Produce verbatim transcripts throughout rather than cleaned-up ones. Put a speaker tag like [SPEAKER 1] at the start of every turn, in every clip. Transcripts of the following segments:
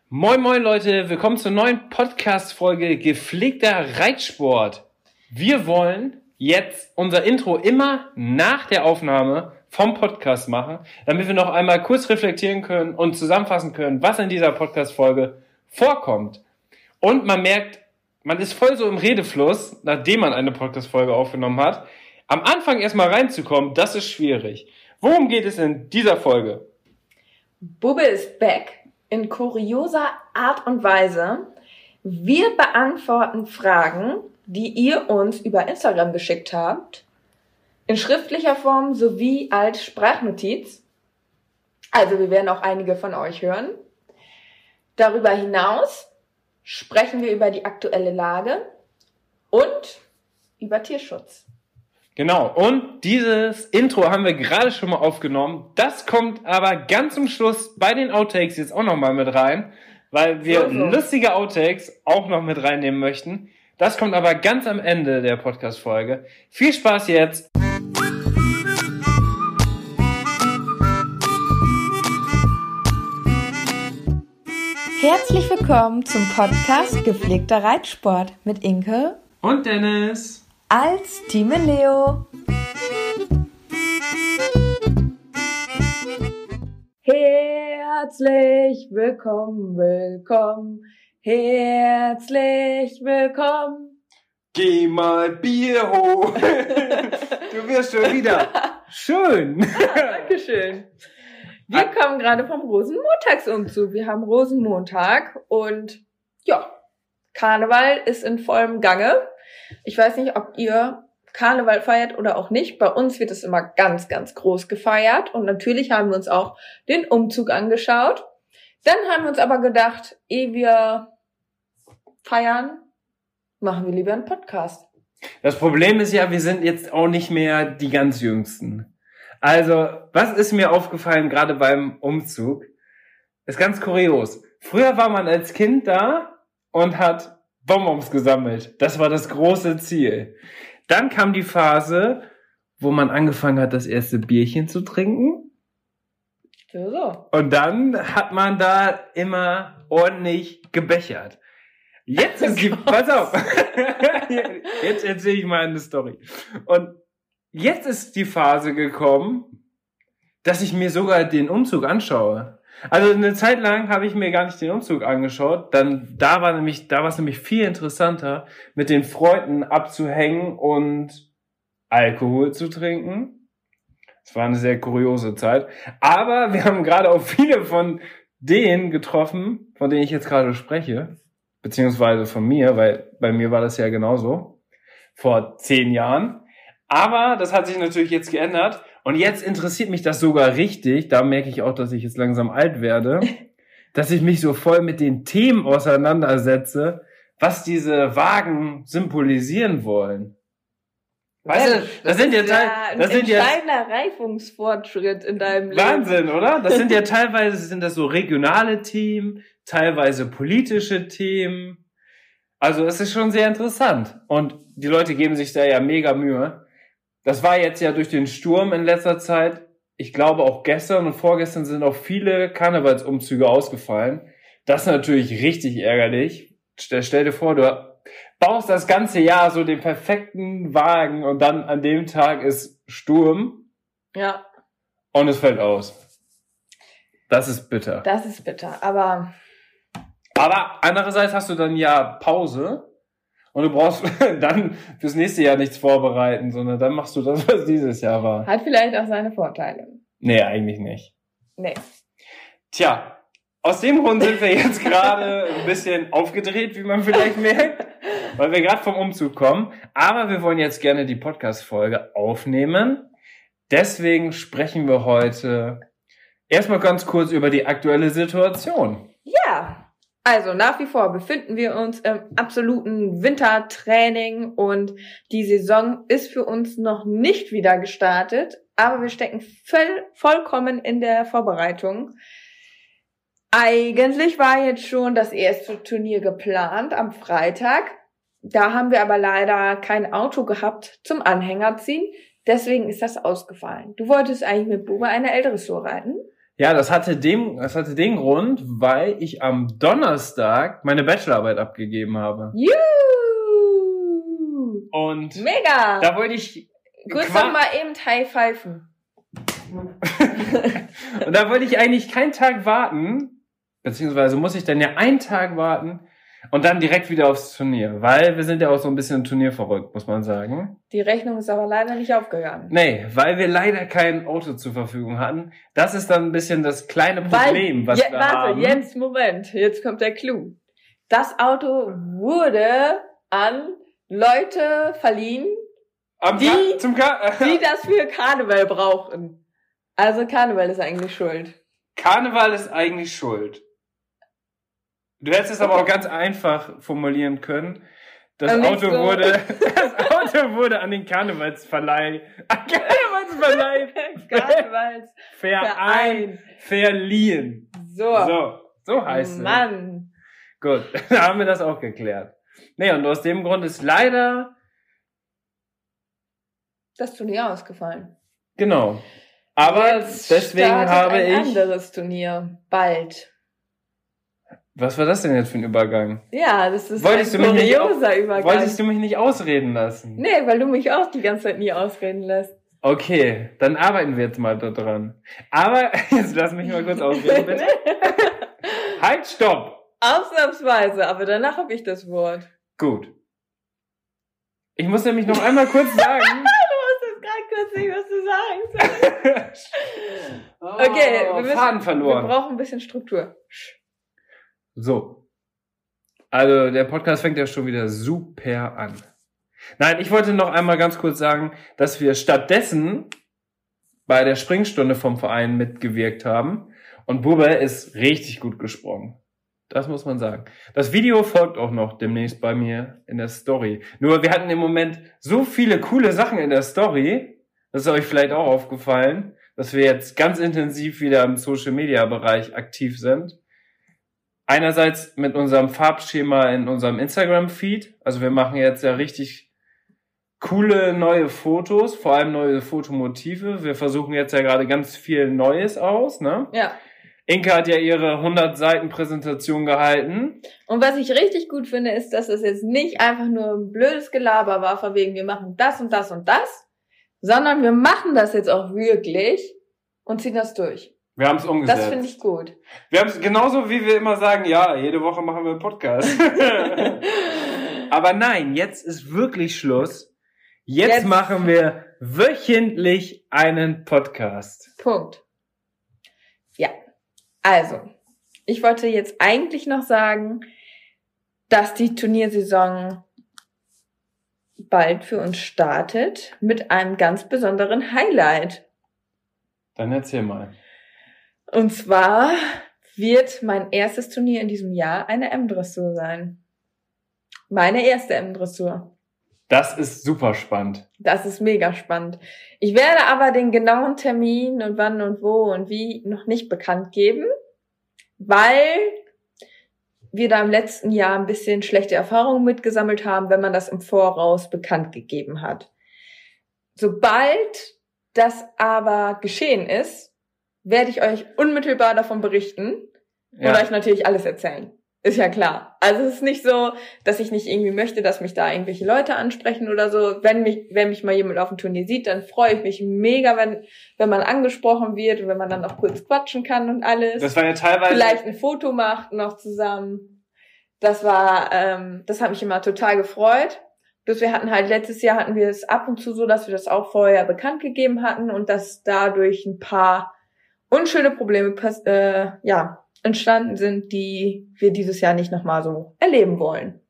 [SPEAKER 1] Moin moin Leute, willkommen zur neuen Podcast-Folge Gepflegter Reitsport. Wir wollen jetzt unser Intro immer nach der Aufnahme vom Podcast machen, damit wir noch einmal kurz reflektieren können und zusammenfassen können, was in dieser Podcast-Folge vorkommt. Und man merkt, man ist voll so im Redefluss, nachdem man eine Podcast-Folge aufgenommen hat. Am Anfang erstmal reinzukommen, das ist schwierig. Worum geht es in dieser Folge?
[SPEAKER 2] Bubbe ist back. In kurioser Art und Weise. Wir beantworten Fragen, die ihr uns über Instagram geschickt habt, in schriftlicher Form sowie als Sprachnotiz. Also wir werden auch einige von euch hören. Darüber hinaus sprechen wir über die aktuelle Lage und über Tierschutz.
[SPEAKER 1] Genau, und dieses Intro haben wir gerade schon mal aufgenommen. Das kommt aber ganz zum Schluss bei den Outtakes jetzt auch nochmal mit rein, weil wir so, so. lustige Outtakes auch noch mit reinnehmen möchten. Das kommt aber ganz am Ende der Podcast-Folge. Viel Spaß jetzt!
[SPEAKER 2] Herzlich willkommen zum Podcast Gepflegter Reitsport mit Inke
[SPEAKER 1] und Dennis
[SPEAKER 2] als Team Leo. Herzlich willkommen, willkommen, herzlich willkommen.
[SPEAKER 1] Geh mal Bier hoch. Du wirst schon wieder schön.
[SPEAKER 2] Ah, Dankeschön. Wir kommen gerade vom Rosenmontagsumzug. Wir haben Rosenmontag und ja, Karneval ist in vollem Gange. Ich weiß nicht, ob ihr Karneval feiert oder auch nicht. Bei uns wird es immer ganz, ganz groß gefeiert. Und natürlich haben wir uns auch den Umzug angeschaut. Dann haben wir uns aber gedacht, ehe wir feiern, machen wir lieber einen Podcast.
[SPEAKER 1] Das Problem ist ja, wir sind jetzt auch nicht mehr die ganz Jüngsten. Also, was ist mir aufgefallen, gerade beim Umzug? Ist ganz kurios. Früher war man als Kind da und hat Bonbons gesammelt. Das war das große Ziel. Dann kam die Phase, wo man angefangen hat, das erste Bierchen zu trinken.
[SPEAKER 2] So, so.
[SPEAKER 1] Und dann hat man da immer ordentlich gebechert. Jetzt ist die, pass auf, jetzt erzähle ich mal eine Story. Und jetzt ist die Phase gekommen, dass ich mir sogar den Umzug anschaue. Also eine Zeit lang habe ich mir gar nicht den Umzug angeschaut. Dann da war nämlich, da war es nämlich viel interessanter, mit den Freunden abzuhängen und Alkohol zu trinken. Es war eine sehr kuriose Zeit. Aber wir haben gerade auch viele von denen getroffen, von denen ich jetzt gerade spreche, beziehungsweise von mir, weil bei mir war das ja genauso vor zehn Jahren. Aber das hat sich natürlich jetzt geändert. Und jetzt interessiert mich das sogar richtig. Da merke ich auch, dass ich jetzt langsam alt werde. Dass ich mich so voll mit den Themen auseinandersetze, was diese Wagen symbolisieren wollen. Weißt du, das, das sind ja, Teil, das sind ja
[SPEAKER 2] ein entscheidender Reifungsfortschritt in deinem Leben.
[SPEAKER 1] Wahnsinn, oder? Das sind ja teilweise sind das so regionale Themen, teilweise politische Themen. Also es ist schon sehr interessant. Und die Leute geben sich da ja mega Mühe. Das war jetzt ja durch den Sturm in letzter Zeit. Ich glaube auch gestern und vorgestern sind auch viele Karnevalsumzüge ausgefallen. Das ist natürlich richtig ärgerlich. Stell, stell dir vor, du baust das ganze Jahr so den perfekten Wagen und dann an dem Tag ist Sturm.
[SPEAKER 2] Ja.
[SPEAKER 1] Und es fällt aus. Das ist bitter.
[SPEAKER 2] Das ist bitter, aber...
[SPEAKER 1] Aber andererseits hast du dann ja Pause. Und du brauchst dann fürs nächste Jahr nichts vorbereiten, sondern dann machst du das, was dieses Jahr war.
[SPEAKER 2] Hat vielleicht auch seine Vorteile.
[SPEAKER 1] Nee, eigentlich nicht.
[SPEAKER 2] Nee.
[SPEAKER 1] Tja, aus dem Grund sind wir jetzt gerade ein bisschen aufgedreht, wie man vielleicht merkt, weil wir gerade vom Umzug kommen. Aber wir wollen jetzt gerne die Podcast-Folge aufnehmen. Deswegen sprechen wir heute erstmal ganz kurz über die aktuelle Situation.
[SPEAKER 2] Ja. Also nach wie vor befinden wir uns im absoluten Wintertraining und die Saison ist für uns noch nicht wieder gestartet, aber wir stecken voll, vollkommen in der Vorbereitung. Eigentlich war jetzt schon das erste Turnier geplant am Freitag. Da haben wir aber leider kein Auto gehabt zum Anhängerziehen, deswegen ist das ausgefallen. Du wolltest eigentlich mit Bube eine L-Dressur reiten?
[SPEAKER 1] Ja, das hatte dem, das hatte den Grund, weil ich am Donnerstag meine Bachelorarbeit abgegeben habe.
[SPEAKER 2] Juhu!
[SPEAKER 1] Und
[SPEAKER 2] Mega!
[SPEAKER 1] da wollte ich
[SPEAKER 2] Kurz
[SPEAKER 1] qua-
[SPEAKER 2] noch mal eben High pfeifen.
[SPEAKER 1] Und da wollte ich eigentlich keinen Tag warten, beziehungsweise muss ich dann ja einen Tag warten und dann direkt wieder aufs Turnier, weil wir sind ja auch so ein bisschen turnierverrückt, muss man sagen.
[SPEAKER 2] Die Rechnung ist aber leider nicht aufgegangen.
[SPEAKER 1] Nee, weil wir leider kein Auto zur Verfügung hatten. Das ist dann ein bisschen das kleine Problem,
[SPEAKER 2] weil,
[SPEAKER 1] was
[SPEAKER 2] je,
[SPEAKER 1] wir
[SPEAKER 2] warte,
[SPEAKER 1] haben.
[SPEAKER 2] jetzt, Moment, jetzt kommt der Clou. Das Auto wurde an Leute verliehen,
[SPEAKER 1] Am
[SPEAKER 2] die-
[SPEAKER 1] Ka- zum Ka-
[SPEAKER 2] die das für Karneval brauchen. Also Karneval ist eigentlich schuld.
[SPEAKER 1] Karneval ist eigentlich schuld. Du hättest es aber auch ganz einfach formulieren können. Das
[SPEAKER 2] Und nicht
[SPEAKER 1] Auto
[SPEAKER 2] so.
[SPEAKER 1] wurde, das Auto wurde an den Karnevalsverleih, an Karnevalsverleih
[SPEAKER 2] Karnevals.
[SPEAKER 1] Verein verliehen.
[SPEAKER 2] So.
[SPEAKER 1] So, so heißt es.
[SPEAKER 2] Mann.
[SPEAKER 1] Gut, da haben wir das auch geklärt. Nee, und aus dem Grund ist leider,
[SPEAKER 2] Das Turnier ausgefallen.
[SPEAKER 1] genau. Aber
[SPEAKER 2] Jetzt
[SPEAKER 1] deswegen
[SPEAKER 2] startet
[SPEAKER 1] habe
[SPEAKER 2] ein
[SPEAKER 1] ich,
[SPEAKER 2] anderes Turnier. Bald.
[SPEAKER 1] was war das denn jetzt für ein Übergang?
[SPEAKER 2] Ja, das ist
[SPEAKER 1] Wolltest
[SPEAKER 2] ein
[SPEAKER 1] du mich nicht
[SPEAKER 2] kurioser Übergang.
[SPEAKER 1] Wolltest du mich nicht ausreden lassen?
[SPEAKER 2] Nee, weil du mich auch die ganze Zeit nie ausreden lässt.
[SPEAKER 1] Okay, dann arbeiten wir jetzt mal da dran. Aber, jetzt lass mich mal kurz ausreden, bitte. Halt, stopp!
[SPEAKER 2] Ausnahmsweise, aber danach habe ich das Wort.
[SPEAKER 1] Gut. Ich muss nämlich noch einmal kurz sagen.
[SPEAKER 2] Du wusstest gerade kurz nicht, was du sagen sollst. Okay, wir, müssen,
[SPEAKER 1] Faden
[SPEAKER 2] wir
[SPEAKER 1] verloren.
[SPEAKER 2] brauchen ein bisschen Struktur.
[SPEAKER 1] So. Also, der Podcast fängt ja schon wieder super an. Nein, ich wollte noch einmal ganz kurz sagen, dass wir stattdessen bei der Springstunde vom Verein mitgewirkt haben. Und Bube ist richtig gut gesprungen. Das muss man sagen. Das Video folgt auch noch demnächst bei mir in der Story. Nur wir hatten im Moment so viele coole Sachen in der Story, das ist euch vielleicht auch aufgefallen, dass wir jetzt ganz intensiv wieder im Social-Media-Bereich aktiv sind. Einerseits mit unserem Farbschema in unserem Instagram-Feed. Also wir machen jetzt ja richtig coole neue Fotos, vor allem neue Fotomotive. Wir versuchen jetzt ja gerade ganz viel Neues aus, ne?
[SPEAKER 2] Ja.
[SPEAKER 1] Inka hat ja ihre hundert Seiten Präsentation gehalten.
[SPEAKER 2] Und was ich richtig gut finde, ist, dass es jetzt nicht einfach nur ein blödes Gelaber war, von wegen wir machen das und das und das, sondern wir machen das jetzt auch wirklich und ziehen das durch.
[SPEAKER 1] Wir haben es umgesetzt.
[SPEAKER 2] Das finde ich gut.
[SPEAKER 1] Wir haben es genauso, wie wir immer sagen, ja, jede Woche machen wir einen Podcast. Aber nein, jetzt ist wirklich Schluss. Jetzt,
[SPEAKER 2] Jetzt.
[SPEAKER 1] machen wir wöchentlich einen Podcast.
[SPEAKER 2] Punkt. Ja. Also, ich wollte jetzt eigentlich noch sagen, dass die Turniersaison bald für uns startet mit einem ganz besonderen Highlight.
[SPEAKER 1] Dann erzähl mal.
[SPEAKER 2] Und zwar wird mein erstes Turnier in diesem Jahr eine M-Dressur sein. Meine erste M-Dressur.
[SPEAKER 1] Das ist super spannend.
[SPEAKER 2] Das ist mega spannend. Ich werde aber den genauen Termin und wann und wo und wie noch nicht bekannt geben, weil wir da im letzten Jahr ein bisschen schlechte Erfahrungen mitgesammelt haben, wenn man das im Voraus bekannt gegeben hat. Sobald das aber geschehen ist, werde ich euch unmittelbar davon berichten
[SPEAKER 1] Ja.
[SPEAKER 2] und euch natürlich alles erzählen. Ist ja klar. Also es ist nicht so, dass ich nicht irgendwie möchte, dass mich da irgendwelche Leute ansprechen oder so. Wenn mich, wenn mich mal jemand auf dem Turnier sieht, dann freue ich mich mega, wenn, wenn man angesprochen wird und wenn man dann auch kurz quatschen kann und alles.
[SPEAKER 1] Das war ja teilweise...
[SPEAKER 2] Vielleicht ein Foto macht noch zusammen. Das war, ähm, das hat mich immer total gefreut. Bloß wir hatten halt, letztes Jahr hatten wir es ab und zu so, dass wir das auch vorher bekannt gegeben hatten und dass dadurch ein paar unschöne Probleme, äh, ja, entstanden sind, die wir dieses Jahr nicht nochmal so erleben wollen.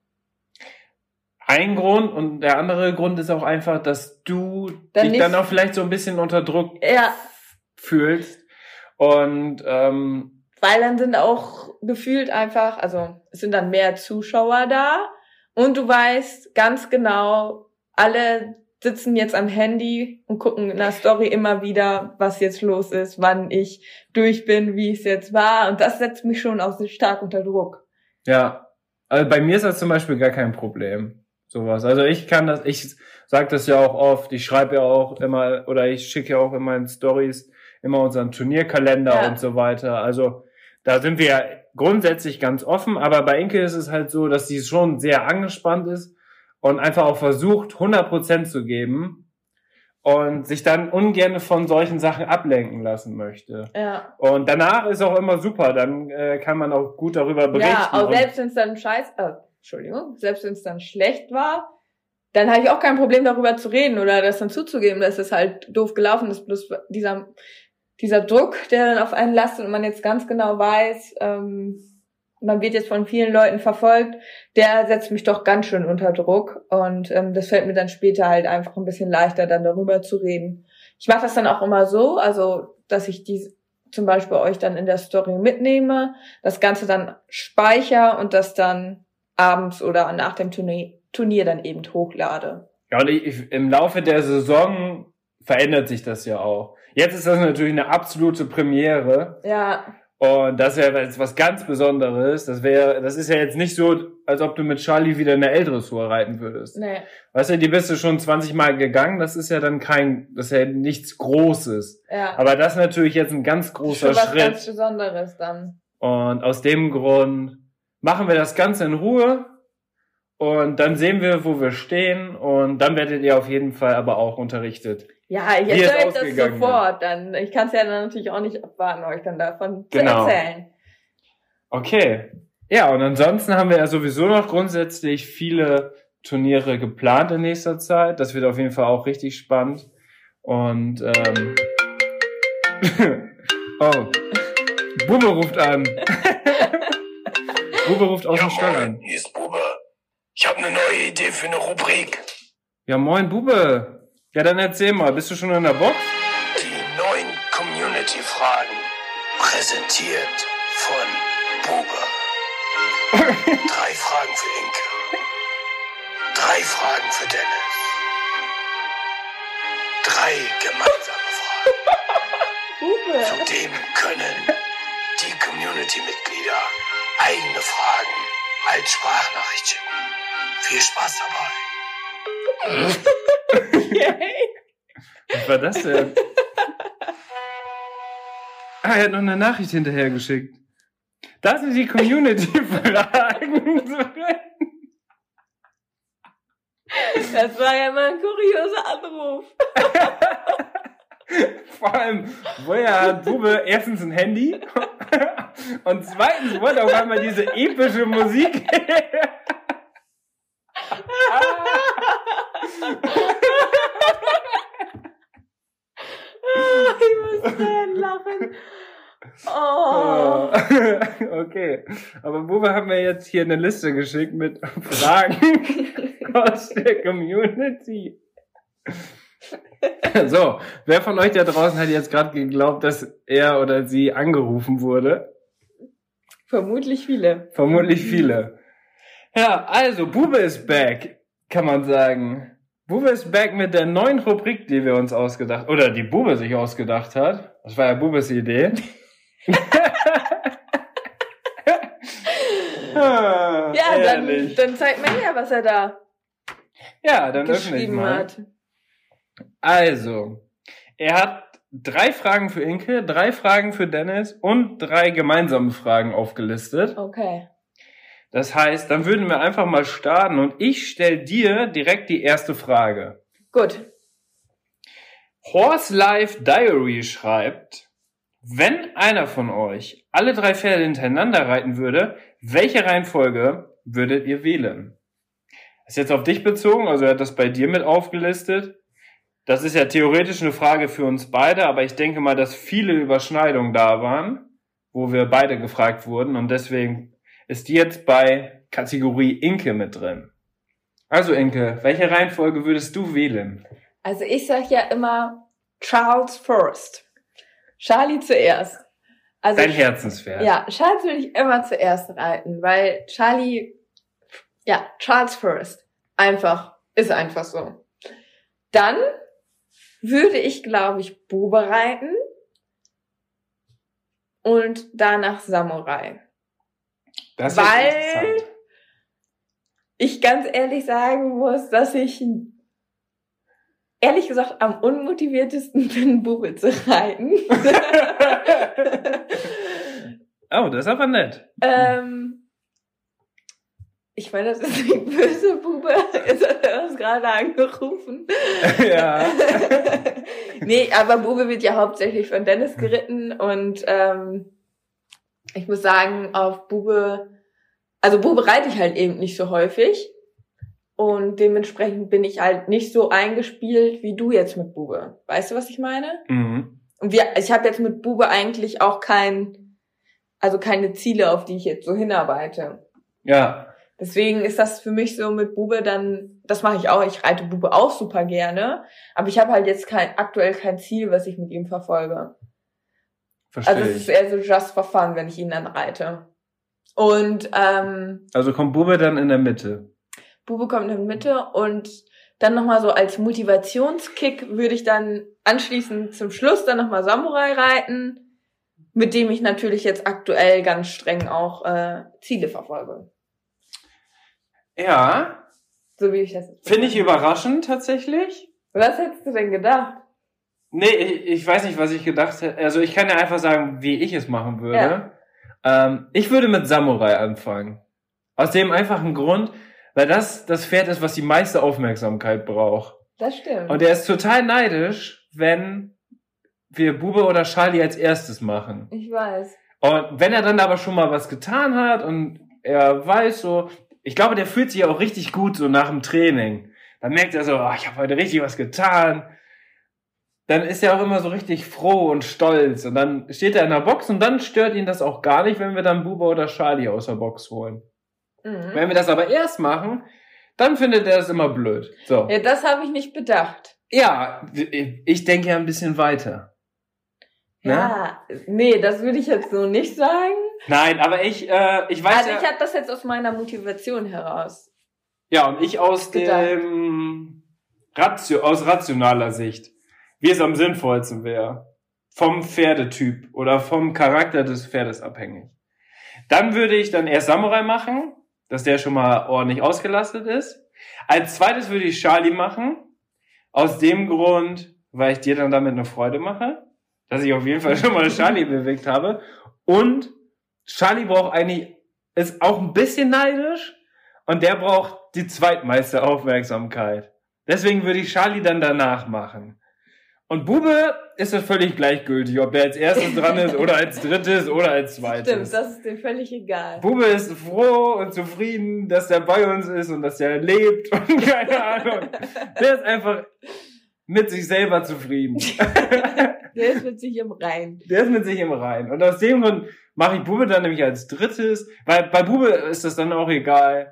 [SPEAKER 1] Ein Grund und der andere Grund ist auch einfach, dass du
[SPEAKER 2] Dann
[SPEAKER 1] dich
[SPEAKER 2] nicht-
[SPEAKER 1] dann auch vielleicht so ein bisschen unter Druck
[SPEAKER 2] Ja,
[SPEAKER 1] fühlst. Und ähm,
[SPEAKER 2] weil dann sind auch gefühlt einfach, also es sind dann mehr Zuschauer da und du weißt ganz genau, alle sitzen jetzt am Handy und gucken in der Story immer wieder, was jetzt los ist, wann ich durch bin, wie es jetzt war. Und das setzt mich schon auch sehr stark unter Druck.
[SPEAKER 1] ja, also bei mir ist das zum Beispiel gar kein Problem. Sowas. Also ich kann das, ich sage das ja auch oft, ich schreibe ja auch immer oder ich schicke ja auch immer in Stories immer unseren Turnierkalender
[SPEAKER 2] Ja.
[SPEAKER 1] und so weiter. Also da sind wir ja grundsätzlich ganz offen, aber bei Inke ist es halt so, dass sie schon sehr angespannt ist und einfach auch versucht, hundert Prozent zu geben und sich dann ungern von solchen Sachen ablenken lassen möchte.
[SPEAKER 2] Ja.
[SPEAKER 1] Und danach ist auch immer super, dann äh, kann man auch gut darüber berichten.
[SPEAKER 2] Ja, auch
[SPEAKER 1] und
[SPEAKER 2] selbst wenn es dann scheiß, äh, Entschuldigung, selbst wenn es dann schlecht war, dann habe ich auch kein Problem darüber zu reden oder das dann zuzugeben, dass es halt doof gelaufen ist. Bloß dieser dieser Druck, der dann auf einen lastet und man jetzt ganz genau weiß, ähm, man wird jetzt von vielen Leuten verfolgt, der setzt mich doch ganz schön unter Druck und ähm, das fällt mir dann später halt einfach ein bisschen leichter, dann darüber zu reden. Ich mache das dann auch immer so, also dass ich die zum Beispiel euch dann in der Story mitnehme, das Ganze dann speichere und das dann abends oder nach dem Turnier, Turnier dann eben hochlade.
[SPEAKER 1] Ja, und ich, im Laufe der Saison verändert sich das ja auch. Jetzt ist das natürlich eine absolute Premiere.
[SPEAKER 2] Ja.
[SPEAKER 1] Und das ist ja jetzt was ganz Besonderes. Das wäre, das ist ja jetzt nicht so, als ob du mit Charlie wieder eine L-Dressur reiten würdest.
[SPEAKER 2] Nee.
[SPEAKER 1] Weißt du, die bist du schon zwanzig Mal gegangen. Das ist ja dann kein, das ist ja nichts Großes.
[SPEAKER 2] Ja.
[SPEAKER 1] Aber das ist natürlich jetzt ein ganz großer
[SPEAKER 2] Schon was
[SPEAKER 1] Schritt.
[SPEAKER 2] ganz Besonderes dann.
[SPEAKER 1] Und aus dem Grund machen wir das Ganze in Ruhe. Und dann sehen wir, wo wir stehen. Und dann werdet ihr auf jeden Fall aber auch unterrichtet.
[SPEAKER 2] Ja, ich
[SPEAKER 1] Wie es
[SPEAKER 2] erzähle euch das
[SPEAKER 1] ausgegangen
[SPEAKER 2] sofort. Dann, ich kann es ja dann natürlich auch nicht abwarten, euch dann davon
[SPEAKER 1] Genau.
[SPEAKER 2] zu erzählen.
[SPEAKER 1] Okay. Ja, und ansonsten haben wir ja sowieso noch grundsätzlich viele Turniere geplant in nächster Zeit. Das wird auf jeden Fall auch richtig spannend. Und ähm oh, Bube ruft an. Bube ruft aus dem Stall an.
[SPEAKER 3] Hier ist Bube. Ich habe eine neue Idee für eine Rubrik.
[SPEAKER 1] Ja, moin Bube. Ja, dann erzähl mal, bist du schon in der Box?
[SPEAKER 3] Die neuen Community-Fragen. Präsentiert von Bube. Drei Fragen für Inke. Drei Fragen für Dennis. Drei gemeinsame Fragen.
[SPEAKER 2] Bube.
[SPEAKER 3] Zudem können die Community-Mitglieder eigene Fragen als Sprachnachricht schicken. Viel Spaß dabei.
[SPEAKER 2] Yay.
[SPEAKER 1] Was war das denn? Ah, er hat noch eine Nachricht hinterher geschickt. Das sind die Community-Fragen.
[SPEAKER 2] Das war ja mal ein kurioser Anruf.
[SPEAKER 1] Vor allem, woher hat Bube erstens ein Handy und zweitens wollte auf einmal diese epische Musik.
[SPEAKER 2] Ich muss sehr lachen. Oh.
[SPEAKER 1] Okay, aber Bube hat mir jetzt hier eine Liste geschickt mit Fragen aus der Community. So, wer von euch da draußen hat jetzt gerade geglaubt, dass er oder sie angerufen wurde?
[SPEAKER 2] Vermutlich viele.
[SPEAKER 1] Vermutlich viele. Ja, also Bube ist back, kann man sagen. Bube ist back mit der neuen Rubrik, die wir uns ausgedacht, oder die Bube sich ausgedacht hat. Das war ja Bubes Idee. ah,
[SPEAKER 2] Ja, dann,
[SPEAKER 1] ehrlich.
[SPEAKER 2] dann zeigt mir her, was er da
[SPEAKER 1] Ja, dann öffne ich
[SPEAKER 2] geschrieben
[SPEAKER 1] mal.
[SPEAKER 2] hat.
[SPEAKER 1] Also, er hat drei Fragen für Inke, drei Fragen für Dennis und drei gemeinsame Fragen aufgelistet.
[SPEAKER 2] Okay.
[SPEAKER 1] Das heißt, dann würden wir einfach mal starten und ich stelle dir direkt die erste Frage.
[SPEAKER 2] Gut.
[SPEAKER 1] Horse Life Diary schreibt, wenn einer von euch alle drei Pferde hintereinander reiten würde, welche Reihenfolge würdet ihr wählen? Ist jetzt auf dich bezogen, also er hat das bei dir mit aufgelistet. Das ist ja theoretisch eine Frage für uns beide, aber ich denke mal, dass viele Überschneidungen da waren, wo wir beide gefragt wurden und deswegen ist die jetzt bei Kategorie Inke mit drin. Also Inke, welche Reihenfolge würdest du wählen?
[SPEAKER 2] Also ich sag ja immer Charles first. Charlie zuerst. Also
[SPEAKER 1] Dein Herzenspferd.
[SPEAKER 2] Ja, Charles würde ich immer zuerst reiten, weil Charlie, ja, Charles first. Einfach, ist einfach so. Dann würde ich, glaube ich, Bube reiten und danach Samurai.
[SPEAKER 1] Das ist
[SPEAKER 2] Weil
[SPEAKER 1] interessant.
[SPEAKER 2] ich ganz ehrlich sagen muss, dass ich ehrlich gesagt am unmotiviertesten bin, Bube zu reiten.
[SPEAKER 1] Oh, das ist aber nett.
[SPEAKER 2] ähm, ich meine, das ist nicht böse, Bube. Jetzt hat er uns gerade angerufen.
[SPEAKER 1] Ja.
[SPEAKER 2] Nee, aber Bube wird ja hauptsächlich von Dennis geritten und ähm, ich muss sagen, auf Bube, also Bube reite ich halt eben nicht so häufig und dementsprechend bin ich halt nicht so eingespielt wie du jetzt mit Bube. Weißt du, was ich meine?
[SPEAKER 1] Mhm.
[SPEAKER 2] Und wir, ich habe jetzt mit Bube eigentlich auch kein, also keine Ziele, auf die ich jetzt so hinarbeite.
[SPEAKER 1] Ja.
[SPEAKER 2] Deswegen ist das für mich so mit Bube dann, das mache ich auch, ich reite Bube auch super gerne, aber ich habe halt jetzt kein aktuell kein Ziel, was ich mit ihm verfolge.
[SPEAKER 1] Verstehe
[SPEAKER 2] Also es
[SPEAKER 1] ich.
[SPEAKER 2] ist eher so just for fun, wenn ich ihn dann reite. Und ähm,
[SPEAKER 1] Also kommt Bube dann in der Mitte.
[SPEAKER 2] Bube kommt in der Mitte und dann nochmal so als Motivationskick würde ich dann anschließend zum Schluss dann nochmal Samurai reiten, mit dem ich natürlich jetzt aktuell ganz streng auch äh, Ziele verfolge.
[SPEAKER 1] Ja.
[SPEAKER 2] So wie ich das jetzt
[SPEAKER 1] Finde ich überraschend tatsächlich.
[SPEAKER 2] Was hättest du denn gedacht?
[SPEAKER 1] Nee, ich, ich weiß nicht, was ich gedacht hätte. Also ich kann ja einfach sagen, wie ich es machen würde.
[SPEAKER 2] Ja.
[SPEAKER 1] Ähm, ich würde mit Samurai anfangen. Aus dem einfachen Grund, weil das das Pferd ist, was die meiste Aufmerksamkeit braucht.
[SPEAKER 2] Das stimmt.
[SPEAKER 1] Und er ist total neidisch, wenn wir Bube oder Charlie als erstes machen.
[SPEAKER 2] Ich weiß.
[SPEAKER 1] Und wenn er dann aber schon mal was getan hat und er weiß so, ich glaube, der fühlt sich auch richtig gut so nach dem Training. Dann merkt er so, oh, ich habe heute richtig was getan. Dann ist er auch immer so richtig froh und stolz. Und dann steht er in der Box und dann stört ihn das auch gar nicht, wenn wir dann Bube oder Charlie aus der Box holen.
[SPEAKER 2] Mhm.
[SPEAKER 1] Wenn wir das aber erst machen, dann findet er es immer blöd. So.
[SPEAKER 2] Ja, das habe ich nicht bedacht.
[SPEAKER 1] Ja, ich denke ja ein bisschen weiter. Ne?
[SPEAKER 2] Ja, nee, das würde ich jetzt so nicht sagen.
[SPEAKER 1] Nein, aber ich, äh, ich weiß
[SPEAKER 2] Also
[SPEAKER 1] ja...
[SPEAKER 2] ich habe das jetzt aus meiner Motivation heraus.
[SPEAKER 1] Ja, und ich aus
[SPEAKER 2] gedacht.
[SPEAKER 1] dem Ratio, aus rationaler Sicht, wie es am sinnvollsten wäre. Vom Pferdetyp oder vom Charakter des Pferdes abhängig. Dann würde ich dann erst Samurai machen, dass der schon mal ordentlich ausgelastet ist. Als zweites würde ich Charlie machen, aus dem Grund, weil ich dir dann damit eine Freude mache, dass ich auf jeden Fall schon mal Charlie bewegt habe. Und Charlie braucht eigentlich, ist auch ein bisschen neidisch und der braucht die zweitmeiste Aufmerksamkeit. Deswegen würde ich Charlie dann danach machen. Und Bube ist es völlig gleichgültig, ob der als erstes dran ist oder als drittes oder als zweites.
[SPEAKER 2] Stimmt, das ist dem völlig egal.
[SPEAKER 1] Bube ist froh und zufrieden, dass der bei uns ist und dass er lebt und keine Ahnung. Der ist einfach mit sich selber zufrieden.
[SPEAKER 2] Der ist mit sich im Rein.
[SPEAKER 1] Der ist mit sich im Rein. Und aus dem Grund mache ich Bube dann nämlich als drittes, weil bei Bube ist das dann auch egal,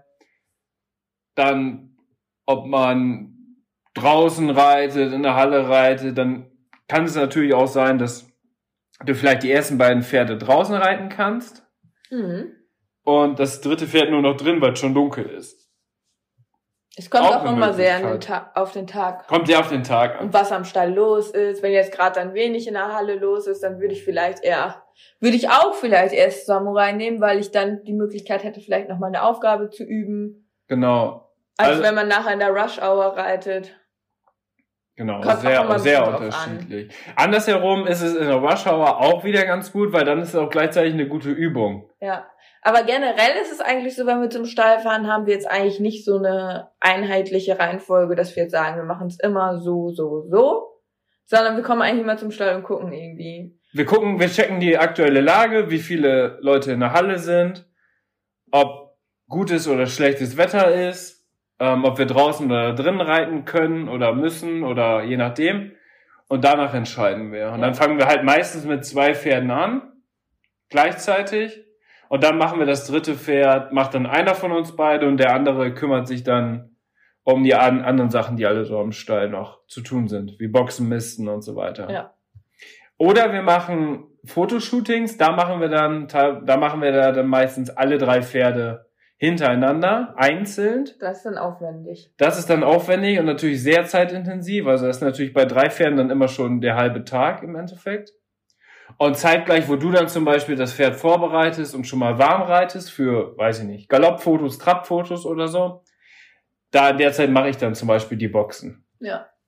[SPEAKER 1] dann, ob man draußen reitet, in der Halle reitet, dann kann es natürlich auch sein, dass du vielleicht die ersten beiden Pferde draußen reiten kannst
[SPEAKER 2] Mhm.
[SPEAKER 1] und das dritte Pferd nur noch drin, weil es schon dunkel ist.
[SPEAKER 2] Es kommt
[SPEAKER 1] Auch
[SPEAKER 2] auch,
[SPEAKER 1] eine
[SPEAKER 2] immer sehr an den
[SPEAKER 1] Möglichkeit.
[SPEAKER 2] Ta- auf den Tag.
[SPEAKER 1] Kommt ja auf den Tag an.
[SPEAKER 2] Und was am Stall los ist. Wenn jetzt gerade dann wenig in der Halle los ist, dann würde ich vielleicht eher, würde ich auch vielleicht erst Samurai nehmen, weil ich dann die Möglichkeit hätte, vielleicht noch mal eine Aufgabe zu üben.
[SPEAKER 1] Genau.
[SPEAKER 2] Als
[SPEAKER 1] Also-
[SPEAKER 2] wenn man nachher in der Rush Hour reitet.
[SPEAKER 1] Genau,
[SPEAKER 2] Kommt auch immer
[SPEAKER 1] sehr,
[SPEAKER 2] ein
[SPEAKER 1] sehr
[SPEAKER 2] bisschen drauf
[SPEAKER 1] unterschiedlich. Andersherum ist es in der Rush Hour auch wieder ganz gut, weil dann ist es auch gleichzeitig eine gute Übung.
[SPEAKER 2] Ja. Aber generell ist es eigentlich so, wenn wir zum Stall fahren, haben wir jetzt eigentlich nicht so eine einheitliche Reihenfolge, dass wir jetzt sagen, wir machen es immer so, so, so. Sondern wir kommen eigentlich immer zum Stall und gucken irgendwie.
[SPEAKER 1] Wir gucken, wir checken die aktuelle Lage, wie viele Leute in der Halle sind, ob gutes oder schlechtes Wetter ist, ähm, ob wir draußen oder drinnen reiten können oder müssen oder je nachdem. Und danach entscheiden wir. Und
[SPEAKER 2] Ja.
[SPEAKER 1] dann fangen wir halt meistens mit zwei Pferden an, gleichzeitig. Und dann machen wir das dritte Pferd, macht dann einer von uns beide und der andere kümmert sich dann um die an, anderen Sachen, die alle so am Stall noch zu tun sind, wie Boxen, Misten und so weiter.
[SPEAKER 2] Ja.
[SPEAKER 1] Oder wir machen Fotoshootings, da machen wir dann, da machen wir da dann meistens alle drei Pferde hintereinander, einzeln.
[SPEAKER 2] Das ist dann aufwendig.
[SPEAKER 1] Das ist dann aufwendig und natürlich sehr zeitintensiv. Also das ist natürlich bei drei Pferden dann immer schon der halbe Tag im Endeffekt. Und zeitgleich, wo du dann zum Beispiel das Pferd vorbereitest und schon mal warm reitest für, weiß ich nicht, Galoppfotos, Trabfotos oder so, da in der Zeit mache ich dann zum Beispiel die Boxen.
[SPEAKER 2] Ja.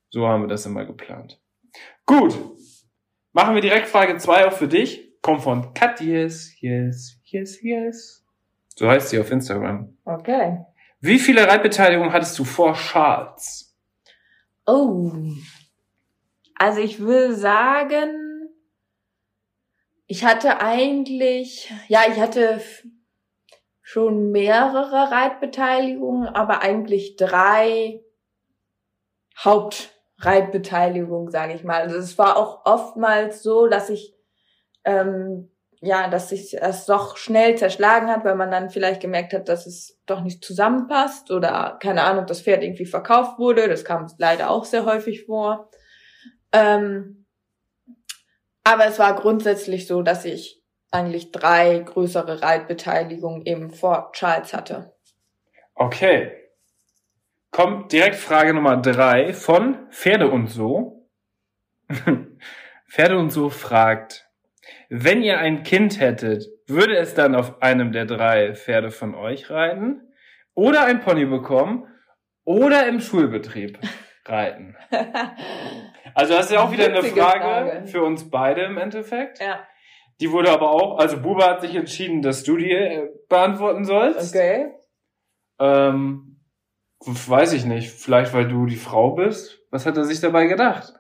[SPEAKER 1] So haben wir das immer geplant. Gut. Machen wir direkt Frage zwei auch für dich. Kommt von Katjes. Yes, yes, yes. So heißt sie auf Instagram.
[SPEAKER 2] Okay.
[SPEAKER 1] Wie viele Reitbeteiligungen hattest du vor Charles?
[SPEAKER 2] Oh. Also ich will sagen, ich hatte eigentlich, ja, ich hatte schon mehrere Reitbeteiligungen, aber eigentlich drei Hauptreitbeteiligungen, sage ich mal. Also es war auch oftmals so, dass ich, ähm, ja, dass sich das doch schnell zerschlagen hat, weil man dann vielleicht gemerkt hat, dass es doch nicht zusammenpasst oder, keine Ahnung, das Pferd irgendwie verkauft wurde. Das kam leider auch sehr häufig vor. Ähm, aber es war grundsätzlich so, dass ich eigentlich drei größere Reitbeteiligungen eben vor Charles hatte.
[SPEAKER 1] Okay. Kommt direkt Frage Nummer drei von Pferde und so. Pferde und so fragt, wenn ihr ein Kind hättet, würde es dann auf einem der drei Pferde von euch reiten oder ein Pony bekommen oder im Schulbetrieb reiten? Also das ist ja auch wieder eine Frage, Frage für uns beide im Endeffekt.
[SPEAKER 2] Ja.
[SPEAKER 1] Die wurde aber auch, also Bube hat sich entschieden, dass du die äh, beantworten sollst.
[SPEAKER 2] Okay.
[SPEAKER 1] Ähm, weiß ich nicht, vielleicht weil du die Frau bist. Was hat er sich dabei gedacht?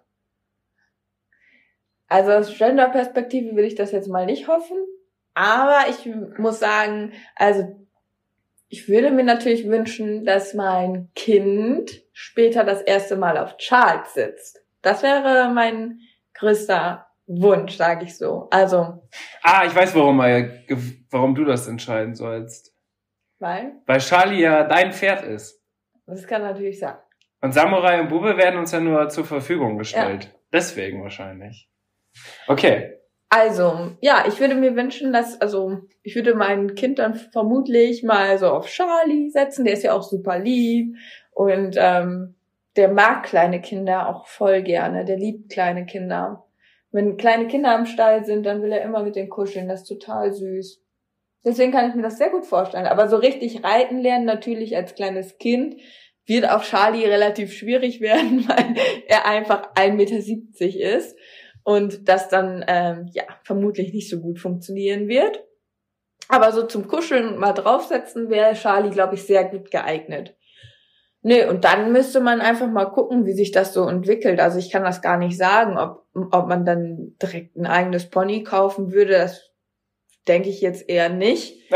[SPEAKER 2] Also aus Gender-Perspektive will ich das jetzt mal nicht hoffen. Aber ich muss sagen, also ich würde mir natürlich wünschen, dass mein Kind später das erste Mal auf Charles sitzt. Das wäre mein größter Wunsch, sage ich so. Also.
[SPEAKER 1] Ah, ich weiß, warum, er, warum du das entscheiden sollst.
[SPEAKER 2] Weil?
[SPEAKER 1] Weil Charlie ja dein Pferd ist.
[SPEAKER 2] Das kann natürlich sein.
[SPEAKER 1] Und Samurai und Bube werden uns ja nur zur Verfügung gestellt.
[SPEAKER 2] Ja.
[SPEAKER 1] Deswegen wahrscheinlich. Okay.
[SPEAKER 2] Also, ja, ich würde mir wünschen, dass, also, ich würde mein Kind dann vermutlich mal so auf Charlie setzen. Der ist ja auch super lieb. Und ähm, der mag kleine Kinder auch voll gerne. Der liebt kleine Kinder. Wenn kleine Kinder am Stall sind, dann will er immer mit denen kuscheln. Das ist total süß. Deswegen kann ich mir das sehr gut vorstellen. Aber so richtig reiten lernen, natürlich als kleines Kind, wird auf Charlie relativ schwierig werden, weil er einfach ein Meter siebzig ist. Und das dann, ähm, ja, vermutlich nicht so gut funktionieren wird. Aber so zum Kuscheln und mal draufsetzen wäre Charlie, glaube ich, sehr gut geeignet. Nö, und dann müsste man einfach mal gucken, wie sich das so entwickelt. Also ich kann das gar nicht sagen, ob ob man dann direkt ein eigenes Pony kaufen würde. Das denke ich jetzt eher nicht.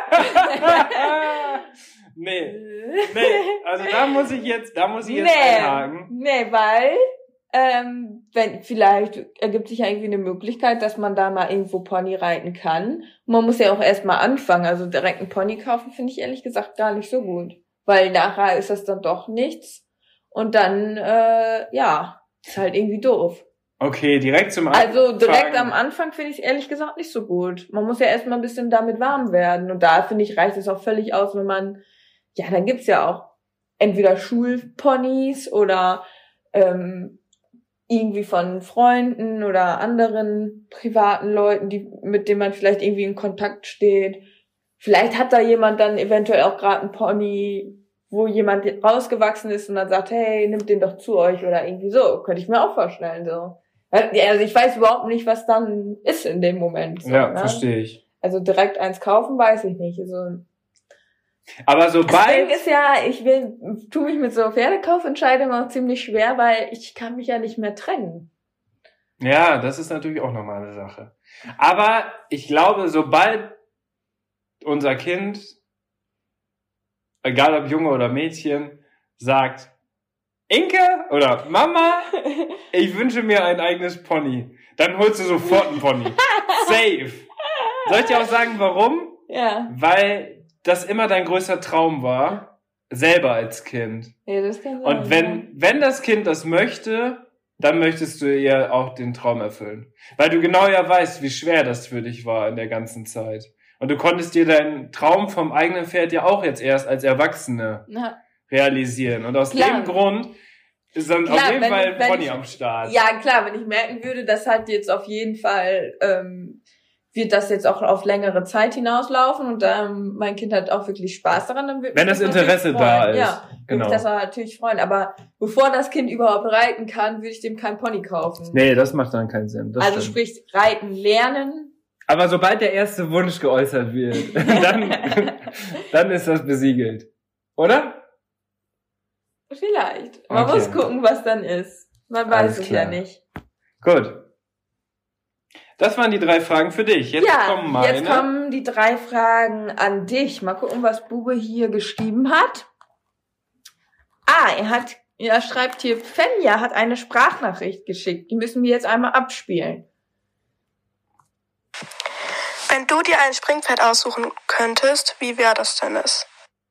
[SPEAKER 1] nee, nee, also da muss ich jetzt, da muss ich jetzt
[SPEAKER 2] nee,
[SPEAKER 1] einhaken.
[SPEAKER 2] Nee, weil ähm, wenn vielleicht ergibt sich ja irgendwie eine Möglichkeit, dass man da mal irgendwo Pony reiten kann. Und man muss ja auch erst mal anfangen. Also direkt ein Pony kaufen finde ich ehrlich gesagt gar nicht so gut. Weil nachher ist das dann doch nichts. Und dann, äh, ja, ist halt irgendwie doof.
[SPEAKER 1] Okay, direkt zum Anfang.
[SPEAKER 2] Also direkt am Anfang finde ich es ehrlich gesagt nicht so gut. Man muss ja erstmal ein bisschen damit warm werden. Und da, finde ich, reicht es auch völlig aus, wenn man, ja, dann gibt's ja auch entweder Schulponys oder ähm, irgendwie von Freunden oder anderen privaten Leuten, die mit denen man vielleicht irgendwie in Kontakt steht. Vielleicht hat da jemand dann eventuell auch gerade einen Pony, wo jemand rausgewachsen ist und dann sagt, hey, nimmt den doch zu euch oder irgendwie so. Könnte ich mir auch vorstellen, so. Also ich weiß überhaupt nicht, was dann ist in dem Moment. So,
[SPEAKER 1] ja,
[SPEAKER 2] ne?
[SPEAKER 1] Verstehe ich.
[SPEAKER 2] Also direkt eins kaufen, weiß ich nicht. Also,
[SPEAKER 1] aber sobald...
[SPEAKER 2] Das Ding ist ja, ich will, tu mich mit so Pferdekaufentscheidungen auch ziemlich schwer, weil ich kann mich ja nicht mehr trennen.
[SPEAKER 1] Ja, das ist natürlich auch nochmal eine Sache. Aber ich glaube, sobald unser Kind, egal ob Junge oder Mädchen, sagt, Inke oder Mama, ich wünsche mir ein eigenes Pony, dann holst du sofort ein Pony. Safe. Soll ich dir auch sagen, warum?
[SPEAKER 2] Ja. Weil
[SPEAKER 1] das immer dein größter Traum war, selber als Kind.
[SPEAKER 2] Ja, das kann sein.
[SPEAKER 1] Und wenn, wenn das Kind das möchte, dann möchtest du ihr auch den Traum erfüllen. Weil du genau ja weißt, wie schwer das für dich war in der ganzen Zeit. Und du konntest dir deinen Traum vom eigenen Pferd ja auch jetzt erst als Erwachsene ja. realisieren. Und aus klar. dem Grund ist dann klar, auf jeden
[SPEAKER 2] wenn,
[SPEAKER 1] Fall ein Pony
[SPEAKER 2] ich,
[SPEAKER 1] am Start.
[SPEAKER 2] Ja, klar, wenn ich merken würde, das hat jetzt auf jeden Fall ähm, wird das jetzt auch auf längere Zeit hinauslaufen und ähm, mein Kind hat auch wirklich Spaß daran, dann wird
[SPEAKER 1] Wenn
[SPEAKER 2] mich
[SPEAKER 1] das Interesse da ist.
[SPEAKER 2] Ja, würde
[SPEAKER 1] genau.
[SPEAKER 2] mich das natürlich freuen. Aber bevor das Kind überhaupt reiten kann, würde ich dem kein Pony kaufen.
[SPEAKER 1] Nee, das macht dann keinen Sinn. Das
[SPEAKER 2] also
[SPEAKER 1] stimmt.
[SPEAKER 2] sprich, reiten lernen.
[SPEAKER 1] Aber sobald der erste Wunsch geäußert wird, dann, dann ist das besiegelt. Oder?
[SPEAKER 2] Vielleicht. Man
[SPEAKER 1] Okay.
[SPEAKER 2] muss gucken, was dann ist. Man weiß
[SPEAKER 1] Alles
[SPEAKER 2] es
[SPEAKER 1] klar.
[SPEAKER 2] ja nicht.
[SPEAKER 1] Gut. Das waren die drei Fragen für dich. Jetzt
[SPEAKER 2] ja,
[SPEAKER 1] kommen meine.
[SPEAKER 2] jetzt kommen die drei Fragen an dich. Mal gucken, was Bube hier geschrieben hat. Ah, er hat, er schreibt hier, Fenja hat eine Sprachnachricht geschickt. Die müssen wir jetzt einmal abspielen.
[SPEAKER 4] Wenn du dir ein Springpferd aussuchen könntest, wie wäre das denn es?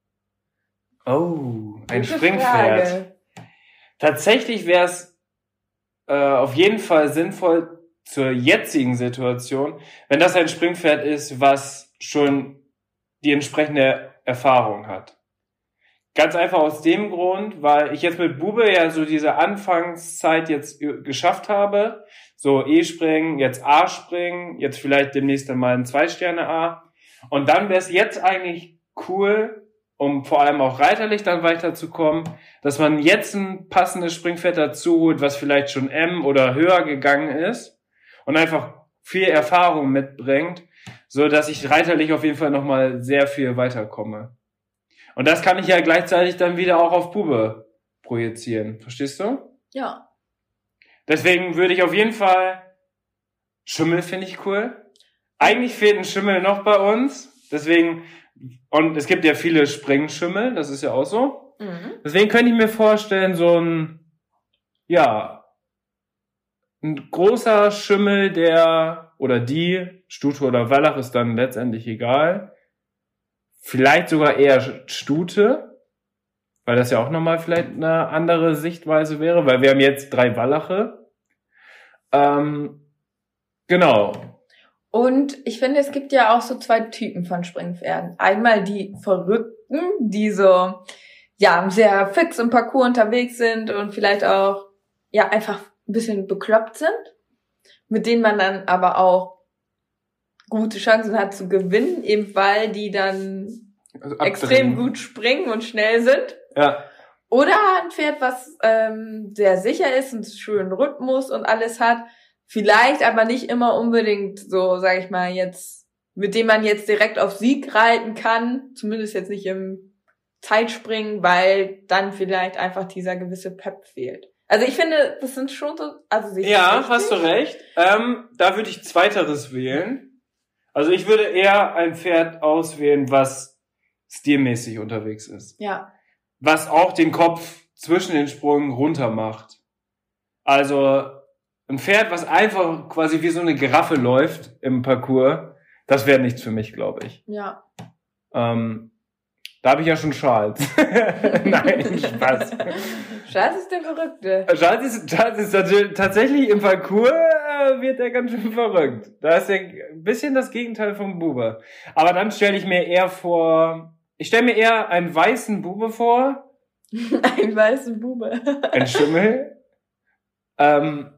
[SPEAKER 1] Oh, ein
[SPEAKER 2] Gute
[SPEAKER 1] Springpferd.
[SPEAKER 2] Frage.
[SPEAKER 1] Tatsächlich wäre es äh, auf jeden Fall sinnvoll zur jetzigen Situation, wenn das ein Springpferd ist, was schon die entsprechende Erfahrung hat. Ganz einfach aus dem Grund, weil ich jetzt mit Bube ja so diese Anfangszeit jetzt geschafft habe. So E-Springen, jetzt A-Springen, jetzt vielleicht demnächst einmal ein Zwei-Sterne-A. Und dann wäre es jetzt eigentlich cool, um vor allem auch reiterlich dann weiterzukommen, dass man jetzt ein passendes Springpferd dazu holt, was vielleicht schon M oder höher gegangen ist und einfach viel Erfahrung mitbringt, so dass ich reiterlich auf jeden Fall nochmal sehr viel weiterkomme. Und das kann ich ja gleichzeitig dann wieder auch auf Bube projizieren. Verstehst du?
[SPEAKER 2] Ja.
[SPEAKER 1] Deswegen würde ich auf jeden Fall, Schimmel finde ich cool. Eigentlich fehlt ein Schimmel noch bei uns. Deswegen, und es gibt ja viele Springschimmel, das ist ja auch so.
[SPEAKER 2] Mhm.
[SPEAKER 1] Deswegen könnte ich mir vorstellen, so ein, ja, ein großer Schimmel, der, oder die, Stute oder Wallach ist dann letztendlich egal. Vielleicht sogar eher Stute, weil das ja auch nochmal vielleicht eine andere Sichtweise wäre, weil wir haben jetzt drei Wallache. Ähm, genau.
[SPEAKER 2] Und ich finde, es gibt ja auch so zwei Typen von Springpferden. Einmal die Verrückten, die so, ja, sehr fix im Parcours unterwegs sind und vielleicht auch, ja, einfach ein bisschen bekloppt sind, mit denen man dann aber auch gute Chancen hat zu gewinnen, eben weil die dann
[SPEAKER 1] Also
[SPEAKER 2] extrem gut springen und schnell sind.
[SPEAKER 1] Ja.
[SPEAKER 2] Oder ein Pferd, was ähm, sehr sicher ist und schönen Rhythmus und alles hat, vielleicht aber nicht immer unbedingt so, sag ich mal, jetzt, mit dem man jetzt direkt auf Sieg reiten kann, zumindest jetzt nicht im Zeitspringen, weil dann vielleicht einfach dieser gewisse Pep fehlt. Also ich finde, das sind schon so, also sicher.
[SPEAKER 1] Ja, hast du recht. Ähm, da würde ich Zweiteres wählen. Also ich würde eher ein Pferd auswählen, was stilmäßig unterwegs ist.
[SPEAKER 2] Ja.
[SPEAKER 1] Was auch den Kopf zwischen den Sprüngen runter macht. Also ein Pferd, was einfach quasi wie so eine Giraffe läuft im Parcours, das wäre nichts für mich, glaube ich.
[SPEAKER 2] Ja.
[SPEAKER 1] Ähm, da habe ich ja schon Charles. Nein, Spaß.
[SPEAKER 2] Charles ist der Verrückte.
[SPEAKER 1] Charles ist, Charles ist tats- tatsächlich im Parcours äh, wird er ganz schön verrückt. Da ist er ein bisschen das Gegenteil vom Bube. Aber dann stelle ich mir eher vor, ich stelle mir eher einen weißen Bube vor.
[SPEAKER 2] Ein weißen Bube.
[SPEAKER 1] Ein Schimmel. Ähm,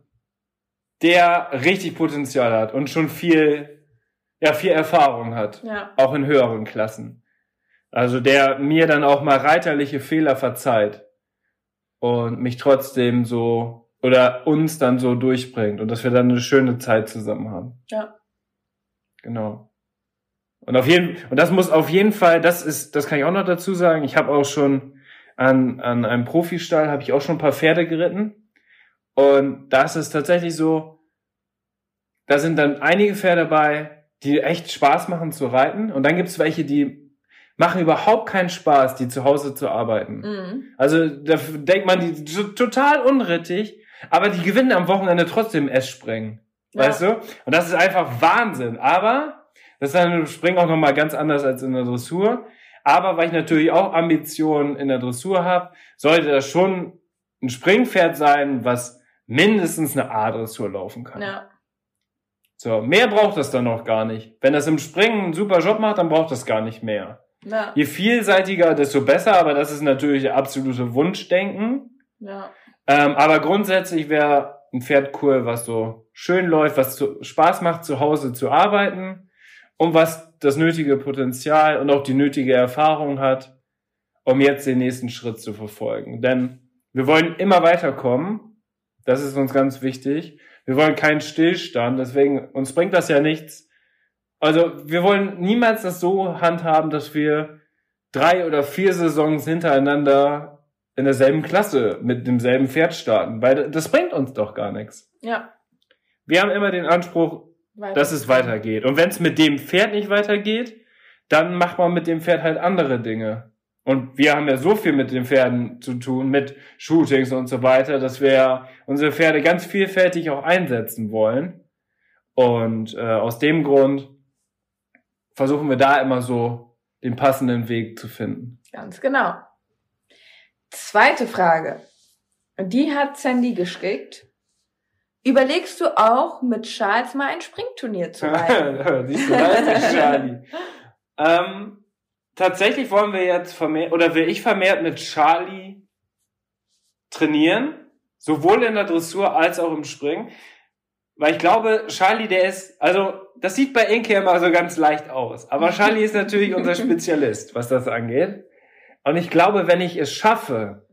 [SPEAKER 1] der richtig Potenzial hat und schon viel, ja, viel Erfahrung hat.
[SPEAKER 2] Ja.
[SPEAKER 1] Auch in höheren Klassen. Also der mir dann auch mal reiterliche Fehler verzeiht. Und mich trotzdem so, oder uns dann so durchbringt. Und dass wir dann eine schöne Zeit zusammen haben.
[SPEAKER 2] Ja.
[SPEAKER 1] Genau. Und auf jeden, und das muss auf jeden Fall, das ist, das kann ich auch noch dazu sagen. Ich habe auch schon an, an einem Profistall habe ich auch schon ein paar Pferde geritten. Und da ist es tatsächlich so, da sind dann einige Pferde dabei, die echt Spaß machen zu reiten. Und dann gibt es welche, die machen überhaupt keinen Spaß, die zu Hause zu arbeiten.
[SPEAKER 2] Mhm.
[SPEAKER 1] Also da denkt man, die sind total unrittig, aber die gewinnen am Wochenende trotzdem S-Springen.
[SPEAKER 2] Ja.
[SPEAKER 1] Weißt du? Und das ist einfach Wahnsinn. Aber das ist dann im Springen auch nochmal ganz anders als in der Dressur. Aber weil ich natürlich auch Ambitionen in der Dressur habe, sollte das schon ein Springpferd sein, was mindestens eine A-Dressur laufen kann.
[SPEAKER 2] Ja.
[SPEAKER 1] So, mehr braucht das dann noch gar nicht. Wenn das im Springen einen super Job macht, dann braucht das gar nicht mehr.
[SPEAKER 2] Ja.
[SPEAKER 1] Je vielseitiger, desto besser, aber das ist natürlich der absolute Wunschdenken.
[SPEAKER 2] Ja.
[SPEAKER 1] Ähm, aber grundsätzlich wäre ein Pferd cool, was so schön läuft, was zu, Spaß macht, zu Hause zu arbeiten und was das nötige Potenzial und auch die nötige Erfahrung hat, um jetzt den nächsten Schritt zu verfolgen. Denn wir wollen immer weiterkommen. Das ist uns ganz wichtig. Wir wollen keinen Stillstand. Deswegen, uns bringt das ja nichts. Also, wir wollen niemals das so handhaben, dass wir drei oder vier Saisons hintereinander in derselben Klasse mit demselben Pferd starten, weil das bringt uns doch gar nichts.
[SPEAKER 2] Ja.
[SPEAKER 1] Wir haben immer den Anspruch,
[SPEAKER 2] Weiter.
[SPEAKER 1] dass es weitergeht. Und wenn es mit dem Pferd nicht weitergeht, dann macht man mit dem Pferd halt andere Dinge. Und wir haben ja so viel mit den Pferden zu tun, mit Shootings und so weiter, dass wir unsere Pferde ganz vielfältig auch einsetzen wollen. Und äh, aus dem Grund versuchen wir da immer so den passenden Weg zu finden.
[SPEAKER 2] Ganz genau. Zweite Frage. Die hat Sandy geschickt. Überlegst du auch, mit Charles mal ein Springturnier zu reiten?
[SPEAKER 1] Siehst du, da ist die Charlie. ähm, tatsächlich wollen wir jetzt vermehrt, oder will ich vermehrt mit Charlie trainieren, sowohl in der Dressur als auch im Springen. Weil ich glaube, Charlie, der ist, also das sieht bei Inke immer so ganz leicht aus. Aber Charlie ist natürlich unser Spezialist, was das angeht. Und ich glaube, wenn ich es schaffe,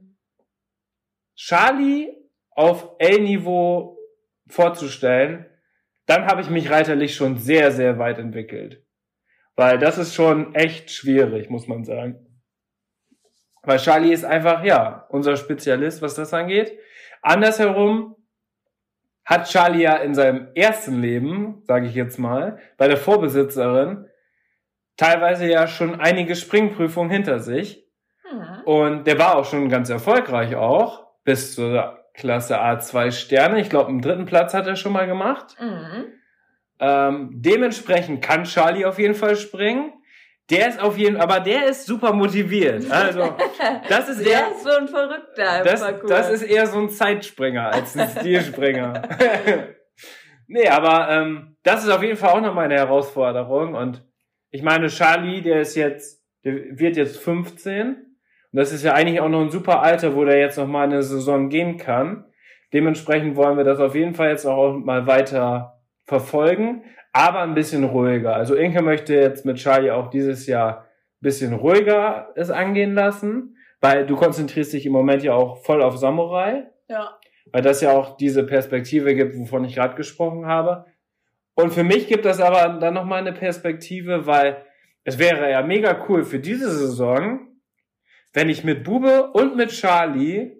[SPEAKER 1] Charlie auf L-Niveau vorzustellen, dann habe ich mich reiterlich schon sehr, sehr weit entwickelt. Weil das ist schon echt schwierig, muss man sagen. Weil Charlie ist einfach, ja, unser Spezialist, was das angeht. Andersherum hat Charlie ja in seinem ersten Leben, sage ich jetzt mal, bei der Vorbesitzerin teilweise ja schon einige Springprüfungen hinter sich. Mhm. Und der war auch schon ganz erfolgreich auch, bis zur Klasse A zwei Sterne. Ich glaube, einen dritten Platz hat er schon mal gemacht. Mhm. Ähm, dementsprechend kann Charlie auf jeden Fall springen. Der ist auf jeden Fall, aber der ist super motiviert. Also, das ist
[SPEAKER 2] der
[SPEAKER 1] eher,
[SPEAKER 2] ist so ein Verrückter im
[SPEAKER 1] das,
[SPEAKER 2] Parcours.
[SPEAKER 1] das ist eher so ein Zeitspringer als ein Stilspringer. Nee, aber ähm, das ist auf jeden Fall auch noch meine Herausforderung. Und ich meine, Charlie, der ist jetzt, der wird jetzt fünfzehn. Und das ist ja eigentlich auch noch ein super Alter, wo der jetzt noch mal eine Saison gehen kann. Dementsprechend wollen wir das auf jeden Fall jetzt auch mal weiter verfolgen, aber ein bisschen ruhiger. Also Inke möchte jetzt mit Charlie auch dieses Jahr ein bisschen ruhiger es angehen lassen, weil du konzentrierst dich im Moment ja auch voll auf Samurai.
[SPEAKER 2] Ja.
[SPEAKER 1] Weil das ja auch diese Perspektive gibt, wovon ich gerade gesprochen habe. Und für mich gibt das aber dann nochmal eine Perspektive, weil es wäre ja mega cool für diese Saison, wenn ich mit Bube und mit Charlie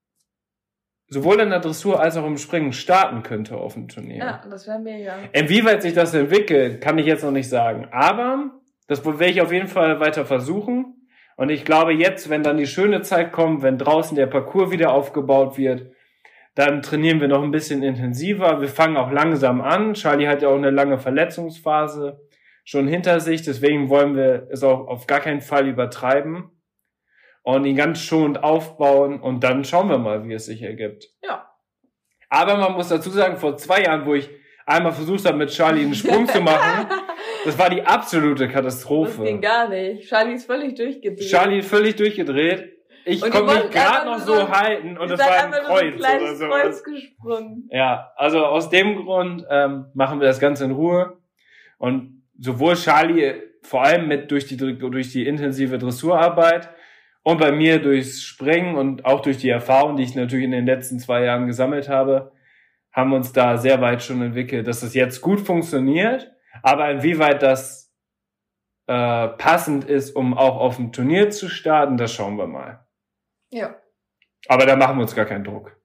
[SPEAKER 1] sowohl in der Dressur als auch im Springen starten könnte auf dem Turnier.
[SPEAKER 2] Ja, das wäre mega.
[SPEAKER 1] Inwieweit sich das entwickelt, kann ich jetzt noch nicht sagen. Aber das werde ich auf jeden Fall weiter versuchen. Und ich glaube jetzt, wenn dann die schöne Zeit kommt, wenn draußen der Parcours wieder aufgebaut wird, dann trainieren wir noch ein bisschen intensiver. Wir fangen auch langsam an. Charlie hat ja auch eine lange Verletzungsphase schon hinter sich. Deswegen wollen wir es auch auf gar keinen Fall übertreiben und ihn ganz schonend aufbauen. Und dann schauen wir mal, wie es sich ergibt.
[SPEAKER 2] Ja.
[SPEAKER 1] Aber man muss dazu sagen, vor zwei Jahren, wo ich einmal versucht habe, mit Charlie einen Sprung zu machen, das war die absolute Katastrophe.
[SPEAKER 2] Das ging gar nicht. Charlie ist völlig durchgedreht.
[SPEAKER 1] Charlie ist völlig durchgedreht. Ich konnte mich gerade noch so, so halten und es war ein Kreuz
[SPEAKER 2] so ein
[SPEAKER 1] oder so.
[SPEAKER 2] Kreuz gesprungen.
[SPEAKER 1] Ja, also aus dem Grund ähm, machen wir das Ganze in Ruhe. Und sowohl Charlie, vor allem mit durch die durch die intensive Dressurarbeit und bei mir durchs Springen und auch durch die Erfahrung, die ich natürlich in den letzten zwei Jahren gesammelt habe, haben uns da sehr weit schon entwickelt, dass es jetzt gut funktioniert. Aber inwieweit das äh, passend ist, um auch auf dem Turnier zu starten, das schauen wir mal.
[SPEAKER 2] Ja.
[SPEAKER 1] Aber da machen wir uns gar keinen Druck.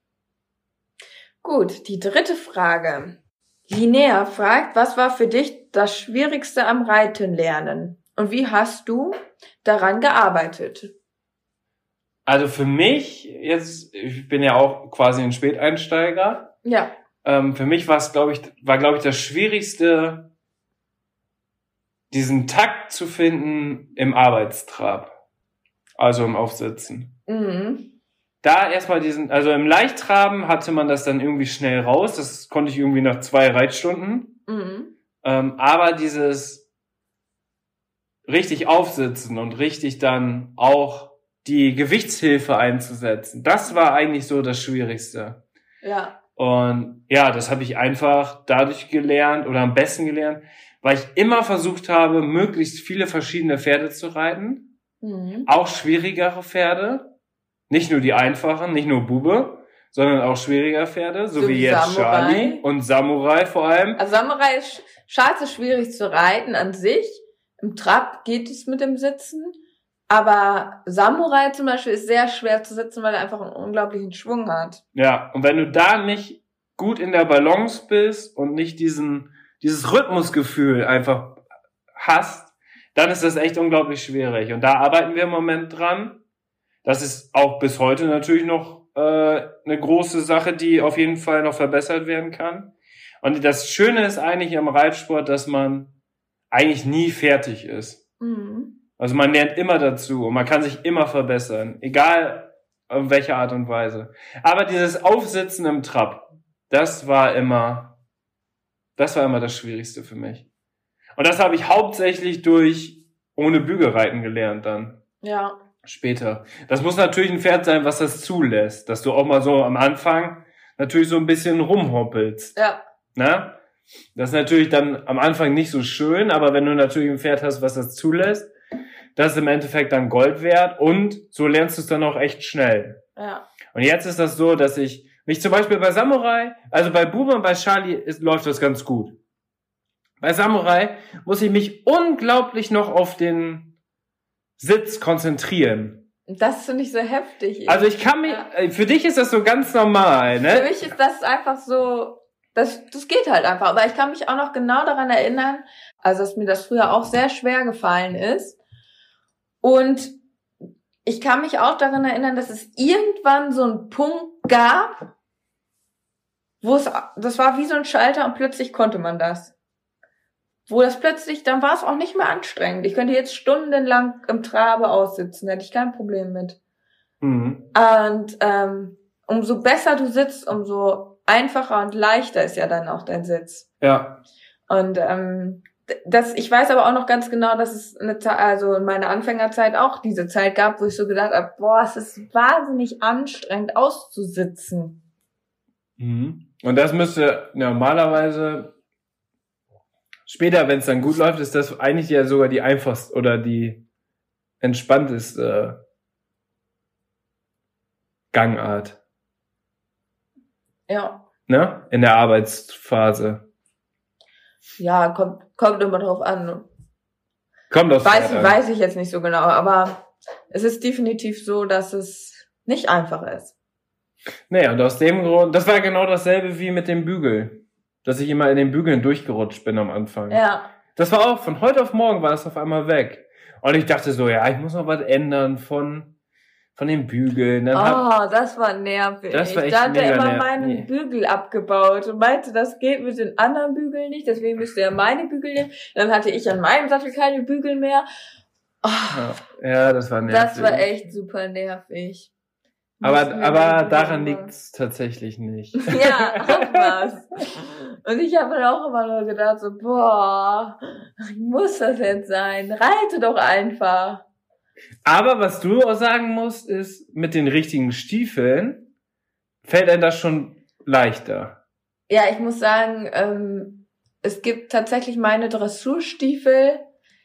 [SPEAKER 2] Gut, die dritte Frage. Linnea fragt, was war für dich das Schwierigste am Reiten lernen? Und wie hast du daran gearbeitet?
[SPEAKER 1] Also für mich, jetzt, ich bin ja auch quasi ein Späteinsteiger.
[SPEAKER 2] Ja.
[SPEAKER 1] Ähm, für mich war es, glaube ich, war, glaube ich, das Schwierigste, diesen Takt zu finden im Arbeitstrab. Also im Aufsitzen.
[SPEAKER 2] Mhm.
[SPEAKER 1] Da erstmal diesen, also im Leichttraben hatte man das dann irgendwie schnell raus. Das konnte ich irgendwie nach zwei Reitstunden.
[SPEAKER 2] Mhm.
[SPEAKER 1] Ähm, aber dieses richtig aufsitzen und richtig dann auch die Gewichtshilfe einzusetzen, das war eigentlich so das Schwierigste.
[SPEAKER 2] Ja.
[SPEAKER 1] Und ja, das habe ich einfach dadurch gelernt oder am besten gelernt, weil ich immer versucht habe, möglichst viele verschiedene Pferde zu reiten.
[SPEAKER 2] Mhm.
[SPEAKER 1] Auch schwierigere Pferde. Nicht nur die einfachen, nicht nur Bube, sondern auch schwierigere Pferde, so,
[SPEAKER 2] So
[SPEAKER 1] wie
[SPEAKER 2] wie
[SPEAKER 1] jetzt
[SPEAKER 2] Samurai.
[SPEAKER 1] Charlie und Samurai vor allem.
[SPEAKER 2] Also Samurai ist, Schals ist schwierig zu reiten an sich. Im Trab geht es mit dem Sitzen. Aber Samurai zum Beispiel ist sehr schwer zu sitzen, weil er einfach einen unglaublichen Schwung hat.
[SPEAKER 1] Ja, und wenn du da nicht gut in der Balance bist und nicht diesen dieses Rhythmusgefühl einfach hast, dann ist das echt unglaublich schwierig. Und da arbeiten wir im Moment dran. Das ist auch bis heute natürlich noch äh, eine große Sache, die auf jeden Fall noch verbessert werden kann. Und das Schöne ist eigentlich am Reitsport, dass man eigentlich nie fertig ist.
[SPEAKER 2] Mhm.
[SPEAKER 1] Also man lernt immer dazu und man kann sich immer verbessern, egal auf welche Art und Weise. Aber dieses Aufsitzen im Trab, das war immer, das war immer das Schwierigste für mich. Und das habe ich hauptsächlich durch ohne Bügelreiten gelernt dann.
[SPEAKER 2] Ja.
[SPEAKER 1] Später. Das muss natürlich ein Pferd sein, was das zulässt, dass du auch mal so am Anfang natürlich so ein bisschen rumhoppelst.
[SPEAKER 2] Ja.
[SPEAKER 1] Ne? Das ist natürlich dann am Anfang nicht so schön, aber wenn du natürlich ein Pferd hast, was das zulässt, das ist im Endeffekt dann Gold wert und so lernst du es dann auch echt schnell.
[SPEAKER 2] Ja.
[SPEAKER 1] Und jetzt ist das so, dass ich mich zum Beispiel bei Samurai, also bei Bube und bei Charlie ist, läuft das ganz gut. Bei Samurai muss ich mich unglaublich noch auf den Sitz konzentrieren.
[SPEAKER 2] Das finde ich so heftig.
[SPEAKER 1] Also ich kann mich,
[SPEAKER 2] Ja.
[SPEAKER 1] für dich ist das so ganz normal,
[SPEAKER 2] Für
[SPEAKER 1] ne?
[SPEAKER 2] mich ist das einfach so, das, das geht halt einfach. Aber ich kann mich auch noch genau daran erinnern, also dass mir das früher auch sehr schwer gefallen ist. Und ich kann mich auch daran erinnern, dass es irgendwann so einen Punkt gab, wo es, das war wie so ein Schalter und plötzlich konnte man das. Wo das plötzlich, dann war es auch nicht mehr anstrengend. Ich könnte jetzt stundenlang im Trabe aussitzen, hätte ich kein Problem mit.
[SPEAKER 1] Mhm.
[SPEAKER 2] Und ähm, umso besser du sitzt, umso einfacher und leichter ist ja dann auch dein Sitz.
[SPEAKER 1] Ja.
[SPEAKER 2] Und ähm, das, ich weiß aber auch noch ganz genau, dass es eine Zeit, also in meiner Anfängerzeit auch diese Zeit gab, wo ich so gedacht habe, boah, es ist wahnsinnig anstrengend auszusitzen.
[SPEAKER 1] Mhm. Und das müsste normalerweise später, wenn es dann gut läuft, ist das eigentlich ja sogar die einfachste oder die entspannteste Gangart,
[SPEAKER 2] Ja.
[SPEAKER 1] ne? In der Arbeitsphase.
[SPEAKER 2] Ja, kommt, kommt immer drauf an.
[SPEAKER 1] Kommt aus
[SPEAKER 2] Weiß, weiß ich jetzt nicht so genau, aber es ist definitiv so, dass es nicht einfach ist.
[SPEAKER 1] Nee, und aus dem Grund, das war genau dasselbe wie mit dem Bügel. Dass ich immer in den Bügeln durchgerutscht bin am Anfang.
[SPEAKER 2] Ja.
[SPEAKER 1] Das war auch, von heute auf morgen war es auf einmal weg. Und ich dachte so, ja, ich muss noch was ändern von, von den Bügeln. Dann hab,
[SPEAKER 2] Oh, das war nervig.
[SPEAKER 1] Das war echt
[SPEAKER 2] da hat er
[SPEAKER 1] mega
[SPEAKER 2] immer
[SPEAKER 1] nervig.
[SPEAKER 2] meinen
[SPEAKER 1] Nee.
[SPEAKER 2] Bügel abgebaut und meinte, das geht mit den anderen Bügeln nicht, deswegen müsste er meine Bügel nehmen. Dann hatte ich an meinem Sattel keine Bügel mehr. Oh,
[SPEAKER 1] ja, ja, das war nervig.
[SPEAKER 2] das war echt super nervig.
[SPEAKER 1] Aber,
[SPEAKER 2] Mussten wir
[SPEAKER 1] aber
[SPEAKER 2] dann
[SPEAKER 1] daran
[SPEAKER 2] immer-
[SPEAKER 1] liegt's tatsächlich nicht.
[SPEAKER 2] Ja, auch was. Und ich habe mir auch immer nur gedacht, so, boah, muss das jetzt sein? Reite doch einfach.
[SPEAKER 1] Aber was du auch sagen musst, ist, mit den richtigen Stiefeln fällt einem das schon leichter.
[SPEAKER 2] Ja, ich muss sagen, ähm, es gibt tatsächlich meine Dressurstiefel,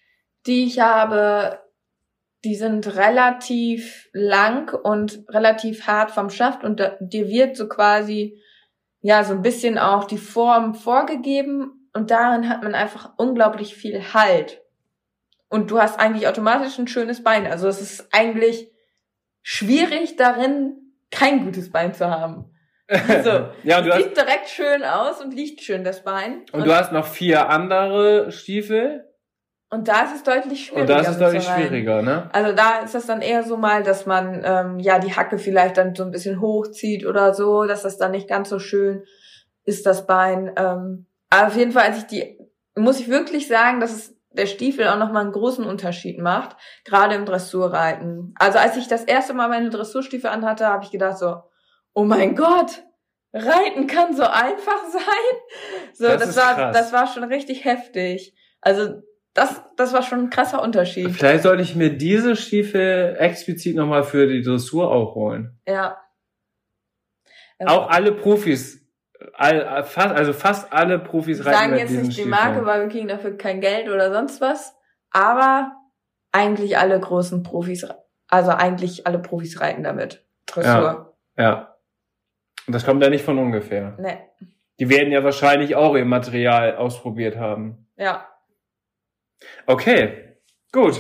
[SPEAKER 2] die ich habe, die sind relativ lang und relativ hart vom Schaft und da, dir wird so quasi, ja, so ein bisschen auch die Form vorgegeben und darin hat man einfach unglaublich viel Halt. Und du hast eigentlich automatisch ein schönes Bein. Also es ist eigentlich schwierig darin, kein gutes Bein zu haben. Also,
[SPEAKER 1] ja, und du,
[SPEAKER 2] sieht
[SPEAKER 1] hast,
[SPEAKER 2] direkt schön aus und liegt schön, das Bein.
[SPEAKER 1] und du hast noch vier andere Stiefel
[SPEAKER 2] und da ist es deutlich schwieriger.
[SPEAKER 1] und da ist es deutlich
[SPEAKER 2] mitzureiten.
[SPEAKER 1] schwieriger, ne?
[SPEAKER 2] Also da ist das dann eher so mal, dass man ähm, ja die Hacke vielleicht dann so ein bisschen hochzieht oder so, dass das dann nicht ganz so schön ist, das Bein. Ähm, aber auf jeden Fall, als ich die, muss ich wirklich sagen, dass es der Stiefel auch nochmal einen großen Unterschied macht, gerade im Dressurreiten. Also als ich das erste Mal meine Dressurstiefel anhatte, habe ich gedacht so, oh mein Gott, Reiten kann so einfach sein. So,
[SPEAKER 1] Das
[SPEAKER 2] das,
[SPEAKER 1] ist
[SPEAKER 2] war,
[SPEAKER 1] krass.
[SPEAKER 2] das war schon richtig heftig. Also das, das war schon ein krasser Unterschied.
[SPEAKER 1] Vielleicht sollte ich mir diese Stiefel explizit nochmal für die Dressur auch holen.
[SPEAKER 2] Ja.
[SPEAKER 1] Auch alle Profis all, fast, also fast alle Profis
[SPEAKER 2] Wir
[SPEAKER 1] reiten
[SPEAKER 2] sagen
[SPEAKER 1] mit
[SPEAKER 2] jetzt
[SPEAKER 1] diesen
[SPEAKER 2] nicht die
[SPEAKER 1] Stiefel.
[SPEAKER 2] Marke, weil wir kriegen dafür kein Geld oder sonst was. Aber eigentlich alle großen Profis, also eigentlich alle Profis reiten damit. Dressur.
[SPEAKER 1] Ja, ja. Und das kommt ja nicht von ungefähr.
[SPEAKER 2] Nee.
[SPEAKER 1] Die werden ja wahrscheinlich auch ihr Material ausprobiert haben.
[SPEAKER 2] Ja.
[SPEAKER 1] Okay, gut.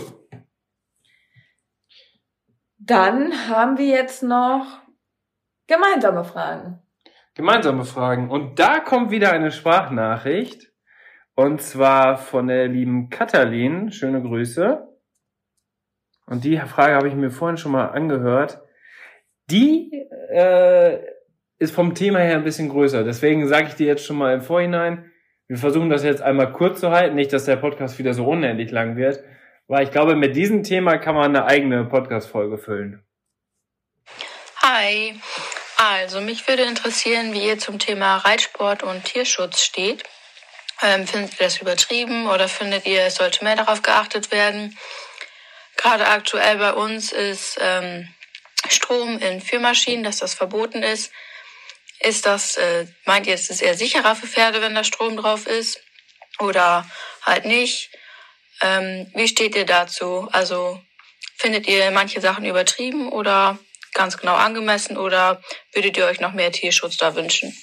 [SPEAKER 2] Dann haben wir jetzt noch gemeinsame Fragen.
[SPEAKER 1] Gemeinsame Fragen. Und da kommt wieder eine Sprachnachricht. Und zwar von der lieben Katalin. Schöne Grüße. Und die Frage habe ich mir vorhin schon mal angehört. Die äh, ist vom Thema her ein bisschen größer. Deswegen sage ich dir jetzt schon mal im Vorhinein, wir versuchen das jetzt einmal kurz zu halten. Nicht, dass der Podcast wieder so unendlich lang wird. Weil ich glaube, mit diesem Thema kann man eine eigene Podcast-Folge füllen.
[SPEAKER 5] Hi. Also, mich würde interessieren, wie ihr zum Thema Reitsport und Tierschutz steht. Ähm, findet ihr das übertrieben oder findet ihr, es sollte mehr darauf geachtet werden? Gerade aktuell bei uns ist ähm, Strom in Führmaschinen, dass das verboten ist. Ist das, äh, meint ihr, es ist eher sicherer für Pferde, wenn da Strom drauf ist? Oder halt nicht? Ähm, wie steht ihr dazu? Also, findet ihr manche Sachen übertrieben oder ganz genau angemessen oder würdet ihr euch noch mehr Tierschutz da wünschen?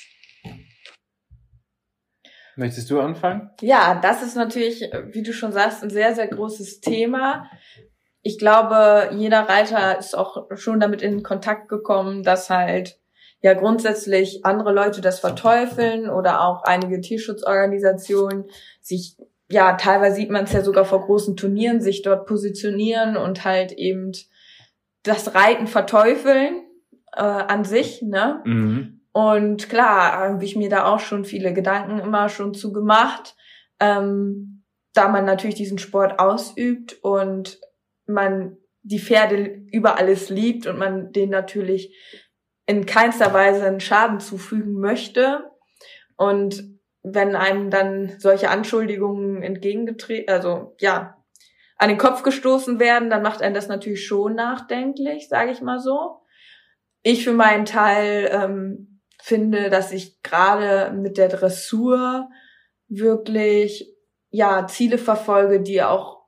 [SPEAKER 1] Möchtest du anfangen?
[SPEAKER 2] Ja, das ist natürlich, wie du schon sagst, ein sehr, sehr großes Thema. Ich glaube, jeder Reiter ist auch schon damit in Kontakt gekommen, dass halt ja grundsätzlich andere Leute das verteufeln oder auch einige Tierschutzorganisationen sich, ja, teilweise sieht man es ja sogar vor großen Turnieren, sich dort positionieren und halt eben das Reiten verteufeln äh, an sich, ne?
[SPEAKER 1] Mhm.
[SPEAKER 2] Und klar, habe ich mir da auch schon viele Gedanken immer schon zu gemacht, ähm, da man natürlich diesen Sport ausübt und man die Pferde über alles liebt und man denen natürlich in keinster Weise einen Schaden zufügen möchte. Und wenn einem dann solche Anschuldigungen entgegengetreten, also ja, an den Kopf gestoßen werden, dann macht einen das natürlich schon nachdenklich, sage ich mal so. Ich für meinen Teil ähm, finde, dass ich gerade mit der Dressur wirklich ja Ziele verfolge, die auch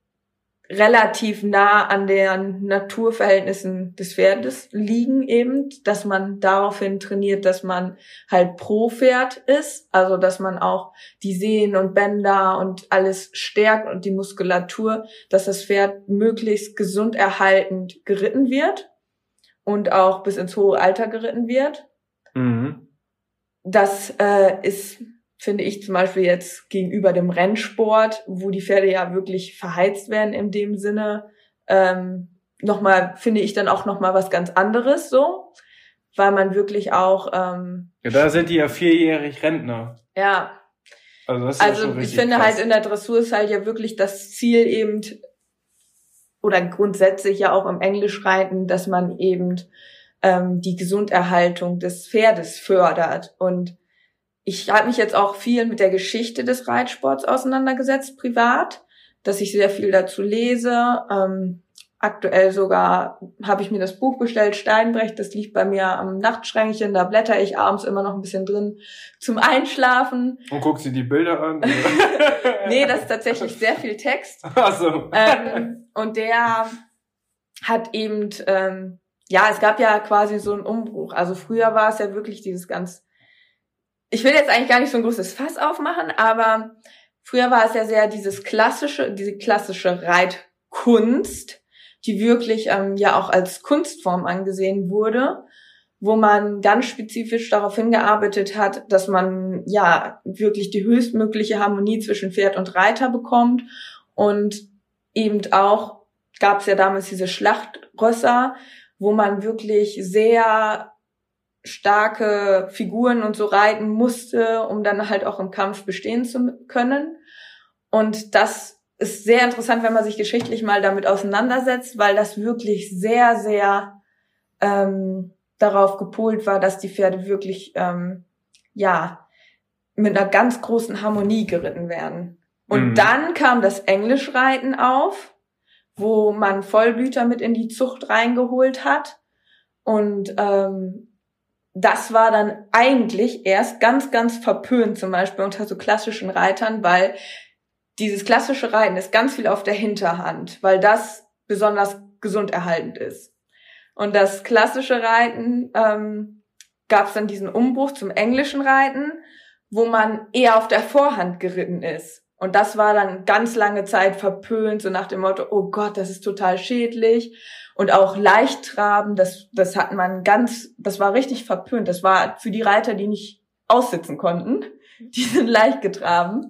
[SPEAKER 2] relativ nah an den Naturverhältnissen des Pferdes liegen eben, dass man daraufhin trainiert, dass man halt Pro-Pferd ist, also dass man auch die Sehnen und Bänder und alles stärkt und die Muskulatur, dass das Pferd möglichst gesund erhaltend geritten wird und auch bis ins hohe Alter geritten wird.
[SPEAKER 1] Mhm.
[SPEAKER 2] Das äh, ist, finde ich, zum Beispiel jetzt gegenüber dem Rennsport, wo die Pferde ja wirklich verheizt werden in dem Sinne, ähm, nochmal, finde ich dann auch nochmal was ganz anderes so, weil man wirklich auch ähm,
[SPEAKER 1] Ja, da sind die ja vierjährig Rentner.
[SPEAKER 2] ja,
[SPEAKER 1] Also, das ist ja
[SPEAKER 2] also
[SPEAKER 1] schon
[SPEAKER 2] ich
[SPEAKER 1] richtig
[SPEAKER 2] finde
[SPEAKER 1] krass.
[SPEAKER 2] halt in der Dressur ist halt ja wirklich das Ziel eben, oder grundsätzlich ja auch im Englischreiten, dass man eben ähm, die Gesunderhaltung des Pferdes fördert. Und ich habe mich jetzt auch viel mit der Geschichte des Reitsports auseinandergesetzt, privat, dass ich sehr viel dazu lese. Ähm, aktuell sogar habe ich mir das Buch bestellt, Steinbrecht, das liegt bei mir am Nachtschränkchen, da blätter ich abends immer noch ein bisschen drin zum Einschlafen.
[SPEAKER 1] Und guckst dir die Bilder an?
[SPEAKER 2] Nee, das ist tatsächlich sehr viel Text.
[SPEAKER 1] Ach so.
[SPEAKER 2] Ähm, und der hat eben, ähm, ja, es gab ja quasi so einen Umbruch. Also früher war es ja wirklich dieses ganz, ich will jetzt eigentlich gar nicht so ein großes Fass aufmachen, aber früher war es ja sehr dieses klassische, diese klassische Reitkunst, die wirklich ähm, ja auch als Kunstform angesehen wurde, wo man ganz spezifisch darauf hingearbeitet hat, dass man ja wirklich die höchstmögliche Harmonie zwischen Pferd und Reiter bekommt. Und eben auch gab es ja damals diese Schlachtrösser, wo man wirklich sehr starke Figuren und so reiten musste, um dann halt auch im Kampf bestehen zu können. Und das ist sehr interessant, wenn man sich geschichtlich mal damit auseinandersetzt, weil das wirklich sehr, sehr ähm, darauf gepolt war, dass die Pferde wirklich ähm, ja mit einer ganz großen Harmonie geritten werden. Und
[SPEAKER 1] Mhm.
[SPEAKER 2] dann kam das Englischreiten auf, wo man Vollblüter mit in die Zucht reingeholt hat. Und ähm, das war dann eigentlich erst ganz, ganz verpönt, zum Beispiel unter so klassischen Reitern, weil dieses klassische Reiten ist ganz viel auf der Hinterhand, weil das besonders gesunderhaltend ist. Und das klassische Reiten ähm, gab es dann diesen Umbruch zum englischen Reiten, wo man eher auf der Vorhand geritten ist. Und das war dann ganz lange Zeit verpönt, so nach dem Motto, oh Gott, das ist total schädlich. Und auch Leichttraben, das, das hat man ganz, das war richtig verpönt. Das war für die Reiter, die nicht aussitzen konnten. Die sind leicht getraben.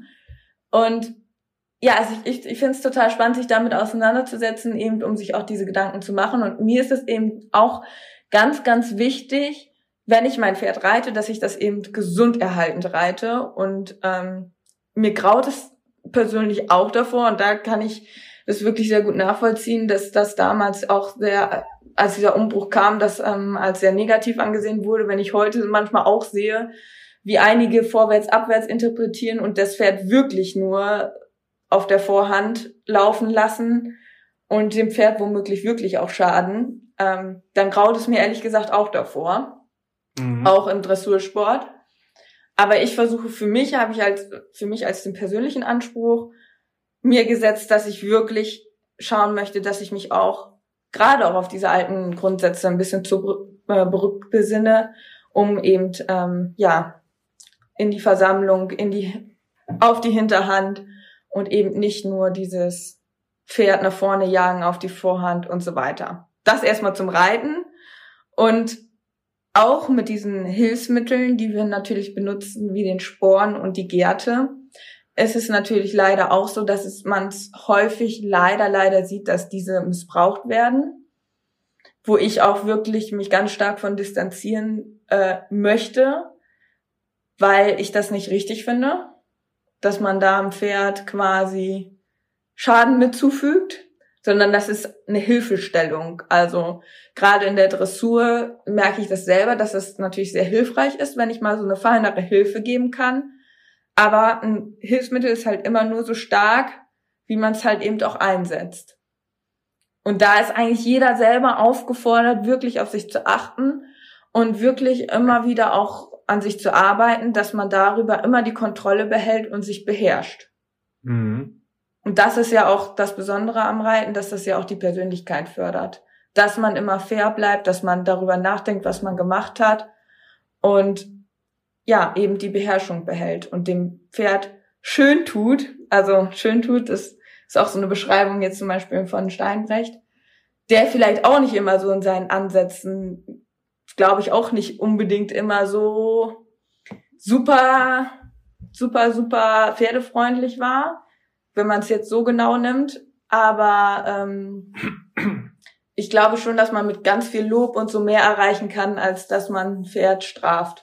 [SPEAKER 2] Und ja, also ich, ich, ich finde es total spannend, sich damit auseinanderzusetzen, eben um sich auch diese Gedanken zu machen. Und mir ist es eben auch ganz, ganz wichtig, wenn ich mein Pferd reite, dass ich das eben gesund erhaltend reite. Und ähm, mir graut es persönlich auch davor. Und da kann ich das wirklich sehr gut nachvollziehen, dass das damals auch sehr, als dieser Umbruch kam, das ähm, als sehr negativ angesehen wurde. Wenn ich heute manchmal auch sehe, wie einige vorwärts, abwärts interpretieren und das Pferd wirklich nur auf der Vorhand laufen lassen und dem Pferd womöglich wirklich auch schaden, ähm, dann graut es mir ehrlich gesagt auch davor, mhm. auch im Dressursport. Aber ich versuche für mich, habe ich als für mich als den persönlichen Anspruch mir gesetzt, dass ich wirklich schauen möchte, dass ich mich auch gerade auch auf diese alten Grundsätze ein bisschen zu äh, berückbesinne, um eben ähm, ja in die Versammlung, in die auf die Hinterhand und eben nicht nur dieses Pferd nach vorne jagen auf die Vorhand und so weiter. Das erstmal zum Reiten. Und auch mit diesen Hilfsmitteln, die wir natürlich benutzen, wie den Sporn und die Gerte, es ist natürlich leider auch so, dass es man es häufig leider, leider sieht, dass diese missbraucht werden, wo ich auch wirklich mich ganz stark von distanzieren äh, möchte, weil ich das nicht richtig finde, dass man da am Pferd quasi Schaden mit zufügt, sondern das ist eine Hilfestellung. Also gerade in der Dressur merke ich das selber, dass es natürlich sehr hilfreich ist, wenn ich mal so eine feinere Hilfe geben kann. Aber ein Hilfsmittel ist halt immer nur so stark, wie man es halt eben auch einsetzt. Und da ist eigentlich jeder selber aufgefordert, wirklich auf sich zu achten und wirklich immer wieder auch an sich zu arbeiten, dass man darüber immer die Kontrolle behält und sich beherrscht. Mhm. Und das ist ja auch das Besondere am Reiten, dass das ja auch die Persönlichkeit fördert. Dass man immer fair bleibt, dass man darüber nachdenkt, was man gemacht hat und ja, eben die Beherrschung behält und dem Pferd schön tut. Also schön tut, das ist auch so eine Beschreibung jetzt zum Beispiel von Steinbrecht, der vielleicht auch nicht immer so in seinen Ansätzen, glaube ich, auch nicht unbedingt immer so super, super, super pferdefreundlich war, wenn man es jetzt so genau nimmt. Aber ähm, ich glaube schon, dass man mit ganz viel Lob und so mehr erreichen kann, als dass man ein Pferd straft.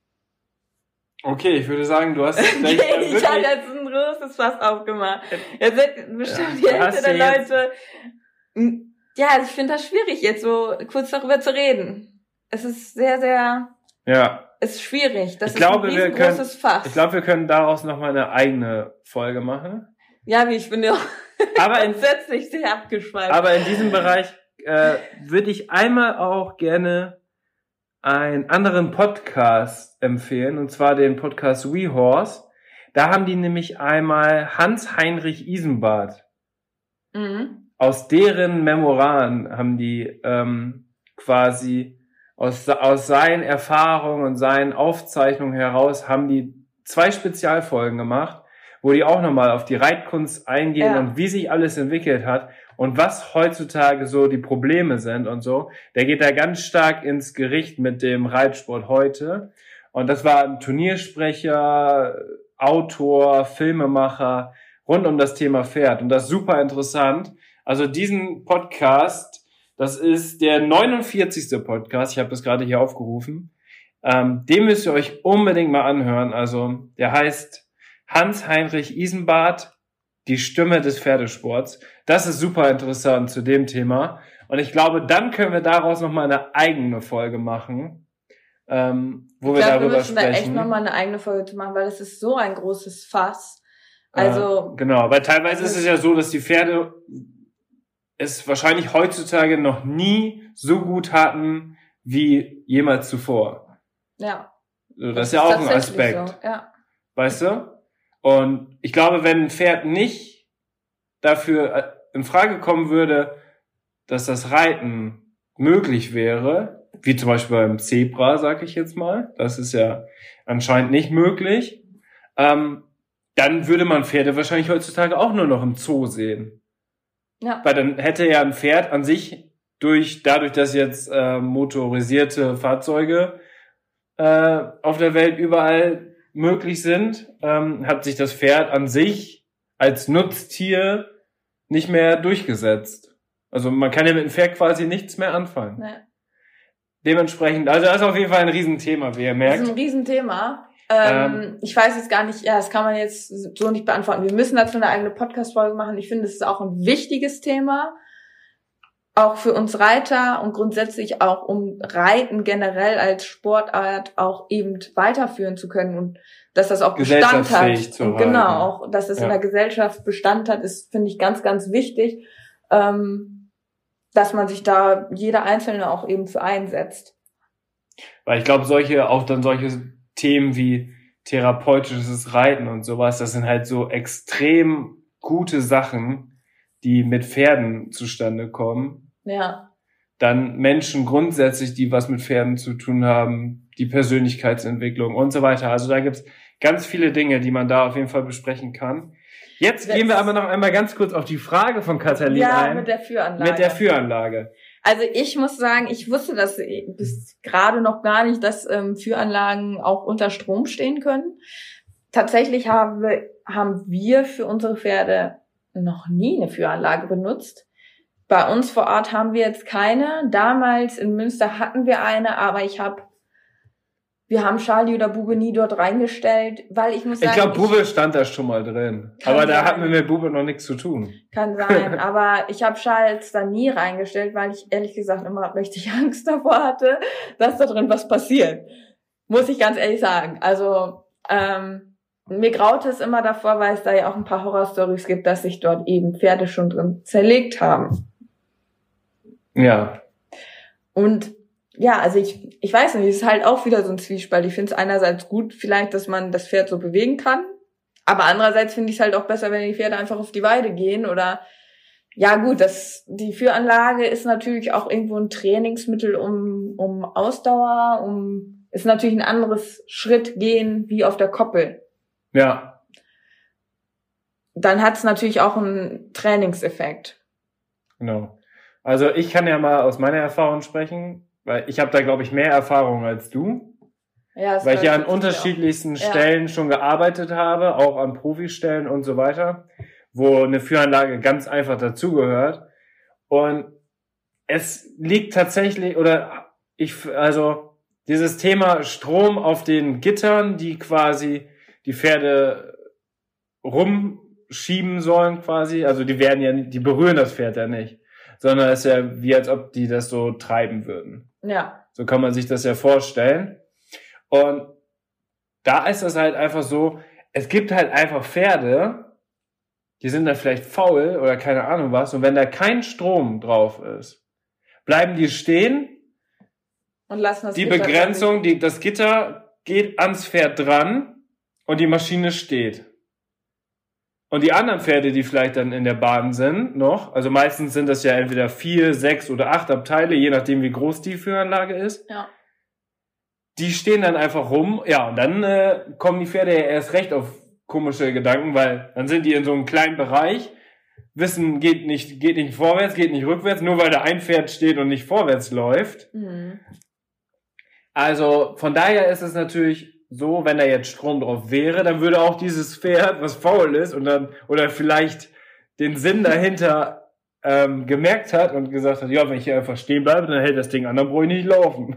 [SPEAKER 1] Okay, ich würde sagen, du hast
[SPEAKER 2] okay, ich habe jetzt ein großes Fass aufgemacht. Jetzt sind bestimmt ja, die Hälfte der Leute. Ja, also ich finde das schwierig, jetzt so kurz darüber zu reden. Es ist sehr, sehr.
[SPEAKER 1] Ja.
[SPEAKER 2] Es ist schwierig. Das
[SPEAKER 1] ich
[SPEAKER 2] ist
[SPEAKER 1] glaube,
[SPEAKER 2] ein
[SPEAKER 1] wir können,
[SPEAKER 2] großes Fass.
[SPEAKER 1] Ich glaube, wir können daraus nochmal eine eigene Folge machen.
[SPEAKER 2] Ja, wie ich bin ja
[SPEAKER 1] aber
[SPEAKER 2] grundsätzlich sehr abgeschweift.
[SPEAKER 1] Aber in diesem Bereich äh, würde ich einmal auch gerne einen anderen Podcast empfehlen, und zwar den Podcast We Horse. Da haben die nämlich einmal Hans-Heinrich Isenbarth. Mhm. Aus deren Memoiren haben die ähm, quasi aus, aus seinen Erfahrungen und seinen Aufzeichnungen heraus haben die zwei Spezialfolgen gemacht, wo die auch nochmal auf die Reitkunst eingehen ja. und wie sich alles entwickelt hat und was heutzutage so die Probleme sind und so. Der geht da ganz stark ins Gericht mit dem Reitsport heute. Und das war ein Turniersprecher, Autor, Filmemacher rund um das Thema Pferd. Und das ist super interessant. Also diesen Podcast, das ist der neunundvierzigste Podcast. Ich habe das gerade hier aufgerufen. Ähm, den müsst ihr euch unbedingt mal anhören. Also der heißt Hans-Heinrich Isenbarth, die Stimme des Pferdesports. Das ist super interessant zu dem Thema. Und ich glaube, dann können wir daraus nochmal eine eigene Folge machen, ähm, wo wir
[SPEAKER 2] ich glaub,
[SPEAKER 1] darüber
[SPEAKER 2] wir müssen
[SPEAKER 1] sprechen.
[SPEAKER 2] Da echt nochmal eine eigene Folge zu machen, weil es ist so ein großes Fass. Also
[SPEAKER 1] äh, genau, weil teilweise ist es ja so, dass die Pferde es wahrscheinlich heutzutage noch nie so gut hatten wie jemals zuvor.
[SPEAKER 2] Ja.
[SPEAKER 1] So, das, das ist ja auch ein Aspekt.
[SPEAKER 2] So. Ja.
[SPEAKER 1] Weißt du? Und ich glaube, wenn ein Pferd nicht dafür in Frage kommen würde, dass das Reiten möglich wäre, wie zum Beispiel beim Zebra, sag ich jetzt mal, das ist ja anscheinend nicht möglich, ähm, dann würde man Pferde wahrscheinlich heutzutage auch nur noch im Zoo sehen.
[SPEAKER 2] Ja.
[SPEAKER 1] Weil dann hätte ja ein Pferd an sich durch, dadurch, dass jetzt äh, motorisierte Fahrzeuge äh, auf der Welt überall möglich sind, ähm, hat sich das Pferd an sich als Nutztier nicht mehr durchgesetzt. Also man kann ja mit dem Pferd quasi nichts mehr anfangen.
[SPEAKER 2] Nee.
[SPEAKER 1] Dementsprechend, also das ist auf jeden Fall ein Riesenthema, wie ihr merkt.
[SPEAKER 2] Das ist ein Riesenthema. Ähm, ähm, ich weiß jetzt gar nicht, ja, das kann man jetzt so nicht beantworten. Wir müssen dazu eine eigene Podcast-Folge machen. Ich finde, es ist auch ein wichtiges Thema. Auch für uns Reiter und grundsätzlich auch, um Reiten generell als Sportart auch eben weiterführen zu können und dass das auch Bestand hat.
[SPEAKER 1] Zu
[SPEAKER 2] und
[SPEAKER 1] reiten.
[SPEAKER 2] Genau, auch, dass es
[SPEAKER 1] ja.
[SPEAKER 2] in der Gesellschaft Bestand hat, ist, finde ich, ganz, ganz wichtig, ähm, dass man sich da jeder Einzelne auch eben für einsetzt.
[SPEAKER 1] Weil ich glaube, solche, auch dann solche Themen wie therapeutisches Reiten und sowas, das sind halt so extrem gute Sachen, die mit Pferden zustande kommen.
[SPEAKER 2] Ja.
[SPEAKER 1] Dann Menschen grundsätzlich, die was mit Pferden zu tun haben, die Persönlichkeitsentwicklung und so weiter. Also da gibt's ganz viele Dinge, die man da auf jeden Fall besprechen kann. Jetzt das gehen wir aber noch einmal ganz kurz auf die Frage von Katalin
[SPEAKER 2] ja,
[SPEAKER 1] ein.
[SPEAKER 2] Ja, mit der Führanlage.
[SPEAKER 1] Mit der Führanlage.
[SPEAKER 2] Also ich muss sagen, ich wusste das bis gerade noch gar nicht, dass ähm, Führanlagen auch unter Strom stehen können. Tatsächlich haben wir, haben wir für unsere Pferde noch nie eine Führanlage benutzt. Bei uns vor Ort haben wir jetzt keine. Damals in Münster hatten wir eine, aber ich habe, wir haben Charlie oder Bube nie dort reingestellt, weil ich muss sagen...
[SPEAKER 1] Ich glaube, Bube stand da schon mal drin. Aber da
[SPEAKER 2] sein.
[SPEAKER 1] hatten wir mit Bube noch nichts zu tun.
[SPEAKER 2] Kann sein, aber ich habe Charles da nie reingestellt, weil ich ehrlich gesagt immer richtig Angst davor hatte, dass da drin was passiert. Muss ich ganz ehrlich sagen. Also ähm, mir graute es immer davor, weil es da ja auch ein paar Horrorstories gibt, dass sich dort eben Pferde schon drin zerlegt haben.
[SPEAKER 1] Ja.
[SPEAKER 2] Und ja, also ich ich weiß nicht, es ist halt auch wieder so ein Zwiespalt. Ich finde es einerseits gut vielleicht, dass man das Pferd so bewegen kann, aber andererseits finde ich es halt auch besser, wenn die Pferde einfach auf die Weide gehen oder ja gut, das die Führanlage ist natürlich auch irgendwo ein Trainingsmittel um um Ausdauer, um ist natürlich ein anderes Schrittgehen wie auf der Koppel.
[SPEAKER 1] Ja.
[SPEAKER 2] Dann hat es natürlich auch einen Trainingseffekt.
[SPEAKER 1] Genau. Also ich kann ja mal aus meiner Erfahrung sprechen, weil ich habe da, glaube ich, mehr Erfahrung als du.
[SPEAKER 2] Ja,
[SPEAKER 1] weil ich ja an unterschiedlichsten auch. Stellen ja. schon gearbeitet habe, auch an Profistellen und so weiter, wo eine Führanlage ganz einfach dazugehört. Und es liegt tatsächlich, oder ich, also dieses Thema Strom auf den Gittern, die quasi die Pferde rumschieben sollen quasi, also die werden ja, die berühren das Pferd ja nicht, sondern es ist ja wie, als ob die das so treiben würden.
[SPEAKER 2] Ja.
[SPEAKER 1] So kann man sich das ja vorstellen. Und da ist das halt einfach so, es gibt halt einfach Pferde, die sind dann vielleicht faul oder keine Ahnung was, und wenn da kein Strom drauf ist, bleiben die stehen,
[SPEAKER 2] und lassen das
[SPEAKER 1] die
[SPEAKER 2] Gitter
[SPEAKER 1] Begrenzung, die, das Gitter geht ans Pferd dran und die Maschine steht. Und die anderen Pferde, die vielleicht dann in der Bahn sind noch, also meistens sind das ja entweder vier, sechs oder acht Abteile, je nachdem wie groß die Führanlage ist.
[SPEAKER 2] Ja.
[SPEAKER 1] Die stehen dann einfach rum, ja, und dann äh, kommen die Pferde ja erst recht auf komische Gedanken, weil dann sind die in so einem kleinen Bereich, wissen, geht nicht, geht nicht vorwärts, geht nicht rückwärts, nur weil da ein Pferd steht und nicht vorwärts läuft.
[SPEAKER 2] Mhm.
[SPEAKER 1] Also von daher ist es natürlich so, wenn da jetzt Strom drauf wäre, dann würde auch dieses Pferd, was faul ist und dann oder vielleicht den Sinn dahinter ähm, gemerkt hat und gesagt hat, ja, wenn ich hier einfach stehen bleibe, dann hält das Ding an, dann brauche ich nicht laufen.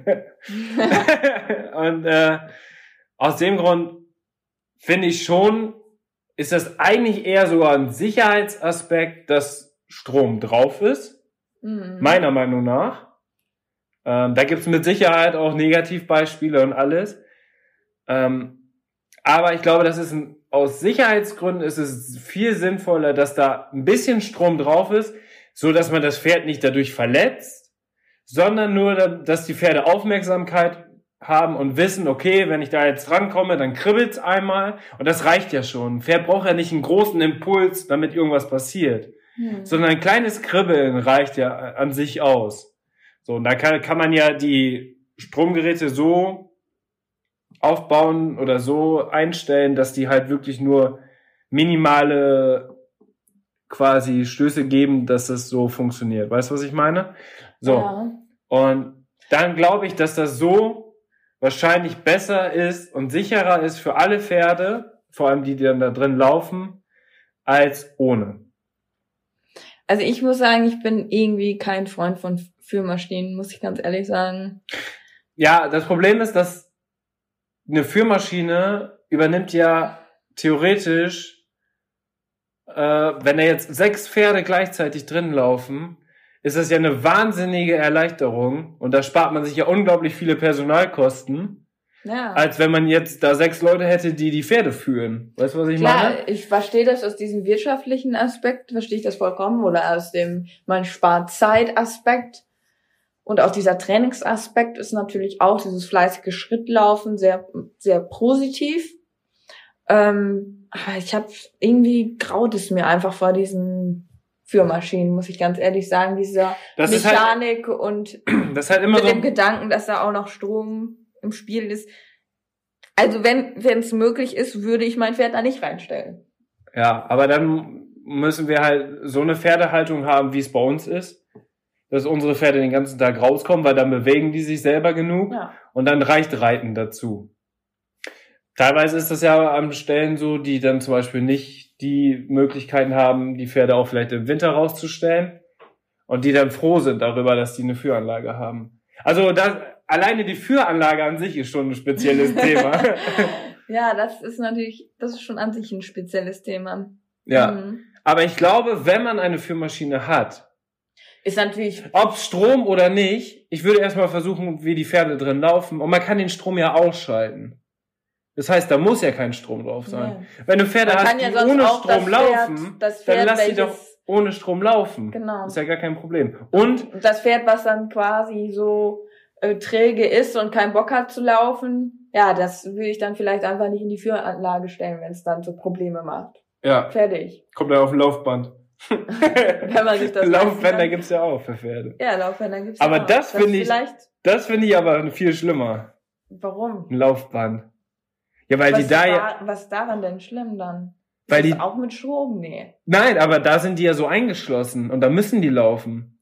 [SPEAKER 1] Und äh, aus dem Grund finde ich schon, ist das eigentlich eher so ein Sicherheitsaspekt, dass Strom drauf ist,
[SPEAKER 2] Mhm.
[SPEAKER 1] meiner Meinung nach. Ähm, da gibt es mit Sicherheit auch Negativbeispiele und alles. Ähm, aber ich glaube, das ist ein, aus Sicherheitsgründen ist es viel sinnvoller, dass da ein bisschen Strom drauf ist, so dass man das Pferd nicht dadurch verletzt, sondern nur, dass die Pferde Aufmerksamkeit haben und wissen, okay, wenn ich da jetzt drankomme, dann kribbelt's einmal und das reicht ja schon. Ein Pferd braucht ja nicht einen großen Impuls, damit irgendwas passiert, hm. sondern ein kleines Kribbeln reicht ja an sich aus. So, und da kann, kann man ja die Stromgeräte so aufbauen oder so einstellen, dass die halt wirklich nur minimale quasi Stöße geben, dass das so funktioniert. Weißt du, was ich meine? So. Ja. Und dann glaube ich, dass das so wahrscheinlich besser ist und sicherer ist für alle Pferde, vor allem die, die dann da drin laufen, als ohne.
[SPEAKER 2] Also ich muss sagen, ich bin irgendwie kein Freund von Führmaschinen, muss ich ganz ehrlich sagen.
[SPEAKER 1] Ja, das Problem ist, dass eine Führmaschine übernimmt ja theoretisch, äh, wenn da jetzt sechs Pferde gleichzeitig drin laufen, ist das ja eine wahnsinnige Erleichterung und da spart man sich ja unglaublich viele Personalkosten, ja. als wenn man jetzt da sechs Leute hätte, die die Pferde führen. Weißt du, was ich
[SPEAKER 2] Klar,
[SPEAKER 1] meine?
[SPEAKER 2] Klar, ich verstehe das aus diesem wirtschaftlichen Aspekt, verstehe ich das vollkommen, oder aus dem, man spart Zeit-Aspekt und auch dieser Trainingsaspekt ist natürlich auch dieses fleißige Schrittlaufen sehr, sehr positiv. Ähm, aber ich habe irgendwie graut es mir einfach vor diesen Führmaschinen, muss ich ganz ehrlich sagen, dieser das Mechanik halt, und
[SPEAKER 1] das halt immer
[SPEAKER 2] mit
[SPEAKER 1] so
[SPEAKER 2] dem Gedanken, dass da auch noch Strom im Spiel ist. Also wenn wenn es möglich ist, würde ich mein Pferd da nicht reinstellen.
[SPEAKER 1] Ja, aber dann müssen wir halt so eine Pferdehaltung haben, wie es bei uns ist, dass unsere Pferde den ganzen Tag rauskommen, weil dann bewegen die sich selber genug ja. und dann reicht Reiten dazu. Teilweise ist das ja an Stellen so, die dann zum Beispiel nicht die Möglichkeiten haben, die Pferde auch vielleicht im Winter rauszustellen und die dann froh sind darüber, dass die eine Führanlage haben. Also das, alleine die Führanlage an sich ist schon ein spezielles Thema.
[SPEAKER 2] Ja, das ist natürlich, das ist schon an sich ein spezielles Thema.
[SPEAKER 1] Ja, mhm. aber ich glaube, wenn man eine Führmaschine hat,
[SPEAKER 2] ist natürlich,
[SPEAKER 1] ob Strom oder nicht, ich würde erstmal versuchen, wie die Pferde drin laufen und man kann den Strom ja ausschalten. Das heißt, da muss ja kein Strom drauf sein. Ja. Wenn du Pferde hast, die ja ohne Strom laufen, das Pferd, dann lass sie doch ohne Strom laufen.
[SPEAKER 2] Genau.
[SPEAKER 1] Ist ja gar kein Problem. Und
[SPEAKER 2] das Pferd, was dann quasi so äh, träge ist und keinen Bock hat zu laufen, ja, das will ich dann vielleicht einfach nicht in die Führanlage stellen, wenn es dann so Probleme macht.
[SPEAKER 1] Ja.
[SPEAKER 2] Fertig.
[SPEAKER 1] Kommt dann auf ein Laufband.
[SPEAKER 2] Wenn man sich das
[SPEAKER 1] Laufbänder gibt's ja auch für Pferde.
[SPEAKER 2] Ja, Laufbänder gibt's ja auch.
[SPEAKER 1] Aber das finde ich, das finde ich aber viel schlimmer.
[SPEAKER 2] Warum?
[SPEAKER 1] Ein Laufband. Ja, weil
[SPEAKER 2] was
[SPEAKER 1] die da
[SPEAKER 2] da,
[SPEAKER 1] ja.
[SPEAKER 2] Was daran denn schlimm dann?
[SPEAKER 1] Weil
[SPEAKER 2] ist
[SPEAKER 1] die
[SPEAKER 2] das auch mit Strom? Nee.
[SPEAKER 1] Nein, aber da sind die ja so eingeschlossen und da müssen die laufen.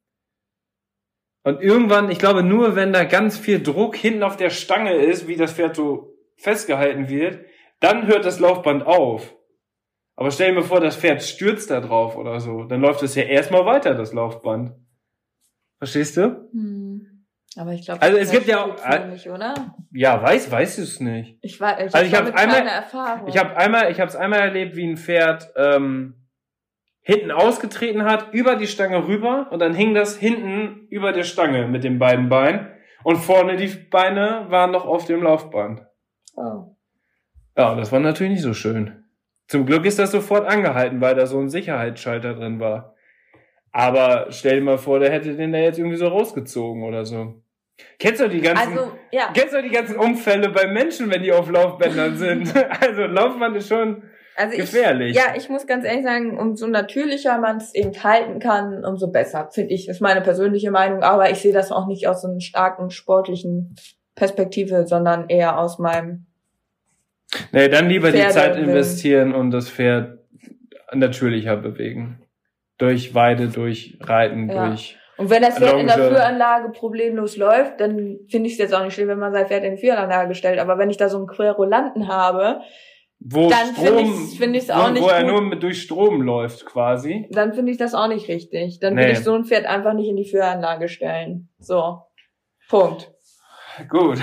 [SPEAKER 1] Und irgendwann, ich glaube, nur wenn da ganz viel Druck hinten auf der Stange ist, wie das Pferd so festgehalten wird, dann hört das Laufband auf. Aber stell dir mal vor, das Pferd stürzt da drauf oder so, dann läuft es ja erstmal weiter, das Laufband. Verstehst du?
[SPEAKER 2] Hm. Aber ich glaube,
[SPEAKER 1] also es gibt ja auch
[SPEAKER 2] nicht, oder?
[SPEAKER 1] Ja, weiß, weiß du es nicht.
[SPEAKER 2] Ich war, ich
[SPEAKER 1] also ich
[SPEAKER 2] habe
[SPEAKER 1] einmal,
[SPEAKER 2] keine Erfahrung.
[SPEAKER 1] Ich habe einmal, ich habe es einmal erlebt, wie ein Pferd ähm, hinten ausgetreten hat, über die Stange rüber und dann hing das hinten über der Stange mit den beiden Beinen und vorne die Beine waren noch auf dem Laufband.
[SPEAKER 2] Oh.
[SPEAKER 1] Ja, das war natürlich nicht so schön. Zum Glück ist das sofort angehalten, weil da so ein Sicherheitsschalter drin war. Aber stell dir mal vor, der hätte den da jetzt irgendwie so rausgezogen oder so. Kennst du die ganzen,
[SPEAKER 2] also, ja.
[SPEAKER 1] kennst du die ganzen Unfälle bei Menschen, wenn die auf Laufbändern sind? Also Laufband ist schon also gefährlich.
[SPEAKER 2] Ich, ja, ich muss ganz ehrlich sagen, umso natürlicher man es eben halten kann, umso besser, finde ich. Das ist meine persönliche Meinung, aber ich sehe das auch nicht aus so einer starken sportlichen Perspektive, sondern eher aus meinem
[SPEAKER 1] Nee, dann lieber Pferde die Zeit investieren und das Pferd natürlicher bewegen. Durch Weide, durch Reiten, ja. durch
[SPEAKER 2] Und wenn das Pferd Longe. in der Führanlage problemlos läuft, dann finde ich es jetzt auch nicht schlimm, wenn man sein Pferd in die Führanlage stellt. Aber wenn ich da so einen Querulanten habe,
[SPEAKER 1] wo
[SPEAKER 2] dann finde ich finde ich es auch
[SPEAKER 1] wo,
[SPEAKER 2] nicht
[SPEAKER 1] wo er
[SPEAKER 2] gut.
[SPEAKER 1] nur mit durch Strom läuft quasi.
[SPEAKER 2] Dann finde ich das auch nicht richtig. Dann
[SPEAKER 1] nee.
[SPEAKER 2] will ich so ein Pferd einfach nicht in die Führanlage stellen. So. Punkt.
[SPEAKER 1] Gut.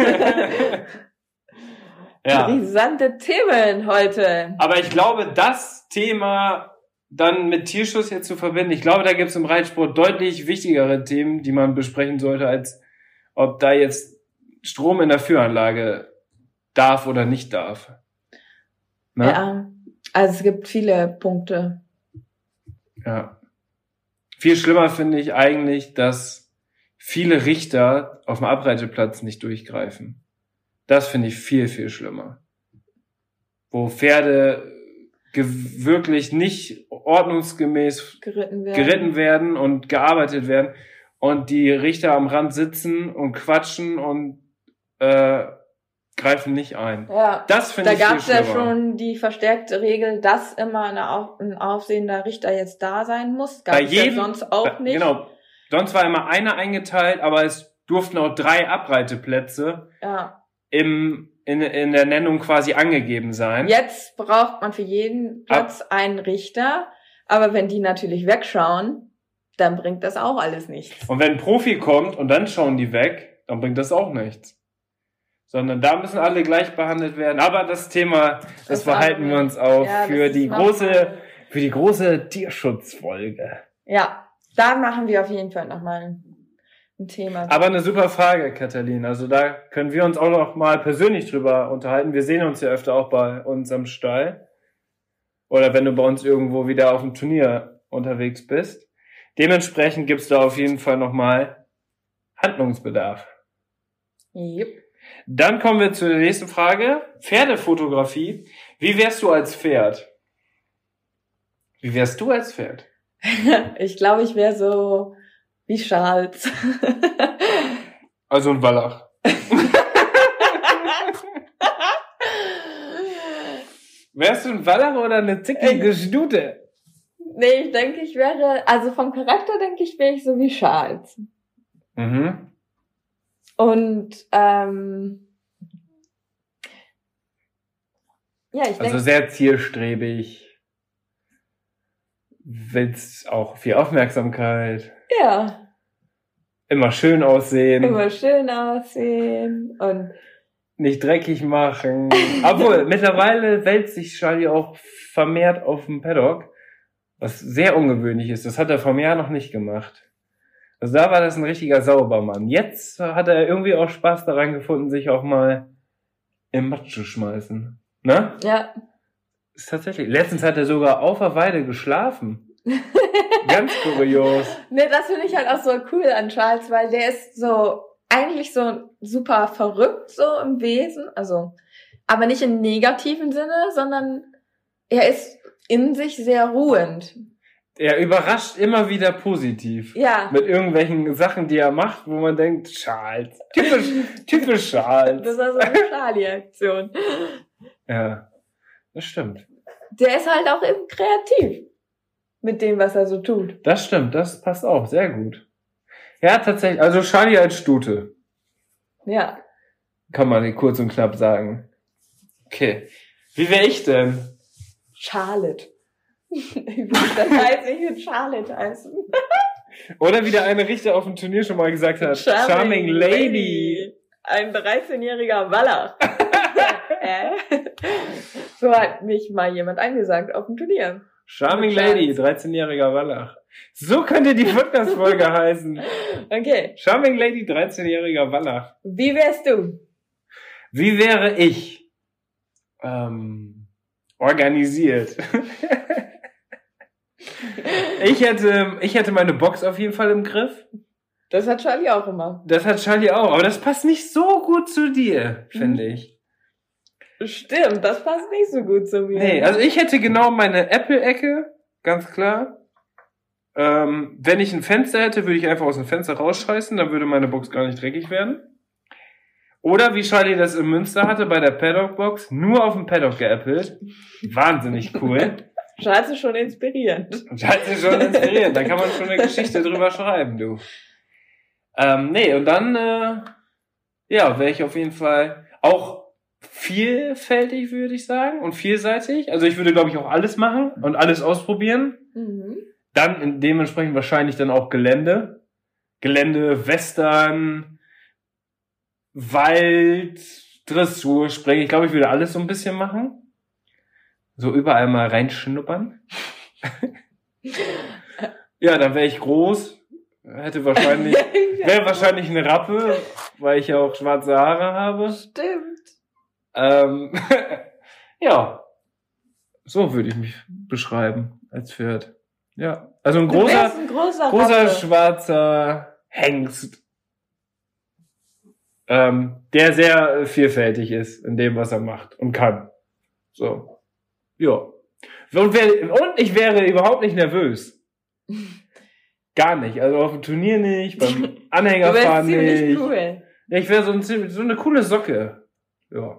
[SPEAKER 1] Ja.
[SPEAKER 2] Brisante Themen heute.
[SPEAKER 1] Aber ich glaube, das Thema dann mit Tierschutz jetzt zu verbinden, ich glaube, da gibt es im Reitsport deutlich wichtigere Themen, die man besprechen sollte, als ob da jetzt Strom in der Führanlage darf oder nicht darf. Ne?
[SPEAKER 2] Ja, also es gibt viele Punkte.
[SPEAKER 1] Ja. Viel schlimmer finde ich eigentlich, dass viele Richter auf dem Abreiteplatz nicht durchgreifen. Das finde ich viel, viel schlimmer. Wo Pferde ge- wirklich nicht ordnungsgemäß
[SPEAKER 2] Geritten werden.
[SPEAKER 1] geritten werden und gearbeitet werden und die Richter am Rand sitzen und quatschen und äh, greifen nicht ein.
[SPEAKER 2] Ja.
[SPEAKER 1] Das finde
[SPEAKER 2] Da
[SPEAKER 1] ich viel
[SPEAKER 2] gab es ja
[SPEAKER 1] schlimmer.
[SPEAKER 2] schon die verstärkte Regel, dass immer eine Auf- ein aufsehender Richter jetzt da sein muss. Gab
[SPEAKER 1] Bei
[SPEAKER 2] es
[SPEAKER 1] jedem,
[SPEAKER 2] ja sonst auch nicht.
[SPEAKER 1] Genau. Sonst war immer einer eingeteilt, aber es durften auch drei Abreiteplätze
[SPEAKER 2] Ja.
[SPEAKER 1] im, in, in der Nennung quasi angegeben sein.
[SPEAKER 2] Jetzt braucht man für jeden Platz einen Richter, aber wenn die natürlich wegschauen, dann bringt das auch alles nichts.
[SPEAKER 1] Und wenn ein Profi kommt und dann schauen die weg, dann bringt das auch nichts. Sondern da müssen alle gleich behandelt werden. Aber das Thema, das,
[SPEAKER 2] Das
[SPEAKER 1] behalten
[SPEAKER 2] andere.
[SPEAKER 1] wir uns auf
[SPEAKER 2] Ja, das
[SPEAKER 1] für
[SPEAKER 2] ist
[SPEAKER 1] die
[SPEAKER 2] noch
[SPEAKER 1] große,
[SPEAKER 2] mal-
[SPEAKER 1] für die große Tierschutzfolge.
[SPEAKER 2] Ja, da machen wir auf jeden Fall nochmal ein Thema.
[SPEAKER 1] Aber eine super Frage, Katalin. Also da können wir uns auch noch mal persönlich drüber unterhalten. Wir sehen uns ja öfter auch bei uns am Stall. Oder wenn du bei uns irgendwo wieder auf dem Turnier unterwegs bist. Dementsprechend gibt's da auf jeden Fall noch mal Handlungsbedarf.
[SPEAKER 2] Yep.
[SPEAKER 1] Dann kommen wir zur nächsten Frage. Pferdefotografie. Wie wärst du als Pferd? Wie wärst du als Pferd?
[SPEAKER 2] Ich glaube, ich wäre so wie Charles.
[SPEAKER 1] Also ein Wallach. Wärst du ein Wallach oder eine zickige Stute?
[SPEAKER 2] Nee, ich denke, ich wäre, also vom Charakter denke ich, wäre ich so wie Charles.
[SPEAKER 1] Mhm.
[SPEAKER 2] Und, ähm, ja, ich
[SPEAKER 1] Also
[SPEAKER 2] denke,
[SPEAKER 1] sehr zielstrebig. Willst auch viel Aufmerksamkeit.
[SPEAKER 2] ja,
[SPEAKER 1] Immer schön aussehen.
[SPEAKER 2] immer schön aussehen und,
[SPEAKER 1] Nicht dreckig machen. Obwohl, mittlerweile wälzt sich Charlie auch vermehrt auf dem Paddock. Was sehr ungewöhnlich ist. Das hat er vor einem Jahr noch nicht gemacht. Also da war das ein richtiger Saubermann. Jetzt hat er irgendwie auch Spaß daran gefunden, sich auch mal im Matsch zu schmeißen. Ne?
[SPEAKER 2] ja,
[SPEAKER 1] Ist tatsächlich. Letztens hat er sogar auf der Weide geschlafen. Ganz kurios.
[SPEAKER 2] ne, das finde ich halt auch so cool an Charles, weil der ist so, eigentlich so super verrückt so im Wesen, also, aber nicht im negativen Sinne, sondern er ist in sich sehr ruhend.
[SPEAKER 1] Er überrascht immer wieder positiv.
[SPEAKER 2] Ja,
[SPEAKER 1] Mit irgendwelchen Sachen, die er macht, wo man denkt, Charles. Typisch, typisch Charles.
[SPEAKER 2] das war so eine Charlie-Aktion.
[SPEAKER 1] Ja, das stimmt.
[SPEAKER 2] Der ist halt auch eben kreativ mit dem, was er so tut.
[SPEAKER 1] Das stimmt, das passt auch sehr gut. Ja, tatsächlich, also Charlie als Stute,
[SPEAKER 2] Ja.
[SPEAKER 1] kann man kurz und knapp sagen. Okay. Wie wäre ich denn?
[SPEAKER 2] Charlotte. Ich will das heißt, ich will Charlotte heißen.
[SPEAKER 1] Oder wie der eine Richter auf dem Turnier schon mal gesagt hat, Charming, Lady.
[SPEAKER 2] Ein dreizehnjähriger Wallach. äh? So hat mich mal jemand angesagt auf dem Turnier.
[SPEAKER 1] Charming
[SPEAKER 2] Mit Charles.
[SPEAKER 1] Lady, dreizehnjähriger Wallach. So könnte die Podcast-Folge heißen.
[SPEAKER 2] Okay.
[SPEAKER 1] Charming Lady, dreizehnjähriger Wallach.
[SPEAKER 2] Wie wärst du?
[SPEAKER 1] Wie wäre ich? Ähm, organisiert. ich hätte, ich hätte meine Box auf jeden Fall im Griff.
[SPEAKER 2] Das hat Charlie auch immer.
[SPEAKER 1] Das hat Charlie auch, aber das passt nicht so gut zu dir, finde ich.
[SPEAKER 2] Stimmt, das passt nicht so gut zu mir.
[SPEAKER 1] Nee, also ich hätte genau meine Apple-Ecke, ganz klar. Ähm, wenn ich ein Fenster hätte, würde ich einfach aus dem Fenster rausscheißen, dann würde meine Box gar nicht dreckig werden. Oder wie Charlie das in Münster hatte, bei der Paddock-Box, nur auf dem Paddock geäppelt. Wahnsinnig cool.
[SPEAKER 2] Charles ist schon inspirierend.
[SPEAKER 1] Charlie ist schon inspirierend, da kann man schon eine Geschichte drüber schreiben, du. Ähm, nee, und dann, äh, ja, wäre ich auf jeden Fall auch vielfältig, würde ich sagen, und vielseitig. Also ich würde, glaube ich, auch alles machen und alles ausprobieren.
[SPEAKER 2] Mhm.
[SPEAKER 1] Dann in dementsprechend wahrscheinlich dann auch Gelände. Gelände, Western, Wald, Dressur, Springen. Ich glaube, ich würde alles so ein bisschen machen. So überall mal reinschnuppern. Ja, dann wäre ich groß. Hätte wahrscheinlich, wäre wahrscheinlich eine Rappe, weil ich ja auch schwarze Haare habe.
[SPEAKER 2] Stimmt.
[SPEAKER 1] Ähm, ja. So würde ich mich beschreiben als Pferd. Ja. Also ein
[SPEAKER 2] Du
[SPEAKER 1] großer,
[SPEAKER 2] wärst ein großer,
[SPEAKER 1] großer
[SPEAKER 2] Rappe.
[SPEAKER 1] schwarzer Hengst. ähm, der sehr vielfältig ist in dem, was er macht und kann. So. Ja. Und, wär, und ich wäre überhaupt nicht nervös. Gar nicht. Also auf dem Turnier nicht, beim Anhängerfahren
[SPEAKER 2] du wärst
[SPEAKER 1] nicht.
[SPEAKER 2] Cool.
[SPEAKER 1] Ich wäre so, ein, so eine coole Socke. Ja.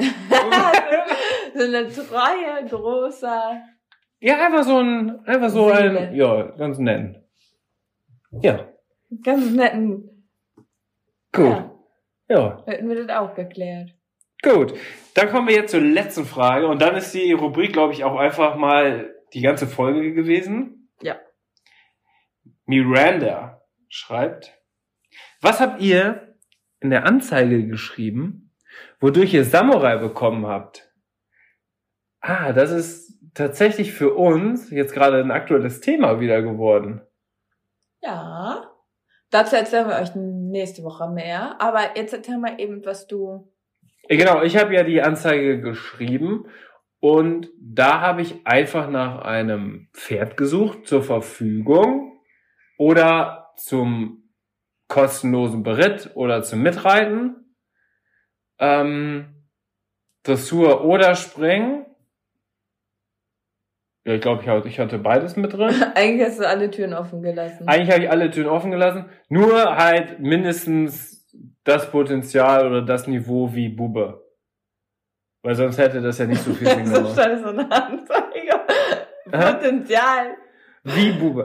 [SPEAKER 2] So eine treue, großer.
[SPEAKER 1] Ja, einfach so ein, einfach so
[SPEAKER 2] Seele.
[SPEAKER 1] ein, ja, ganz netten. Ja.
[SPEAKER 2] Ganz netten.
[SPEAKER 1] Gut.
[SPEAKER 2] Ja,
[SPEAKER 1] Ja.
[SPEAKER 2] hätten wir das auch geklärt.
[SPEAKER 1] Gut. Dann kommen wir jetzt zur letzten Frage und dann ist die Rubrik, glaube ich, auch einfach mal die ganze Folge gewesen.
[SPEAKER 2] Ja.
[SPEAKER 1] Miranda schreibt, was habt ihr in der Anzeige geschrieben, wodurch ihr Samurai bekommen habt? Ah, das ist tatsächlich für uns jetzt gerade ein aktuelles Thema wieder geworden.
[SPEAKER 2] Ja. Dazu erzählen wir euch nächste Woche mehr. Aber jetzt erzähl mal eben, was du...
[SPEAKER 1] Genau, ich habe ja die Anzeige geschrieben und da habe ich einfach nach einem Pferd gesucht zur Verfügung oder zum kostenlosen Beritt oder zum Mitreiten, ähm, Dressur oder Springen. Ja, ich glaube, ich hatte, ich hatte beides mit drin.
[SPEAKER 2] Eigentlich hast du alle Türen offen gelassen.
[SPEAKER 1] Eigentlich habe ich alle Türen offen gelassen, nur halt mindestens das Potenzial oder das Niveau wie Bube. Weil sonst hätte das ja nicht so viel Sinn
[SPEAKER 2] So
[SPEAKER 1] gemacht.
[SPEAKER 2] stand es so eine Anzeige.
[SPEAKER 1] Aha.
[SPEAKER 2] Potenzial.
[SPEAKER 1] Wie Bube.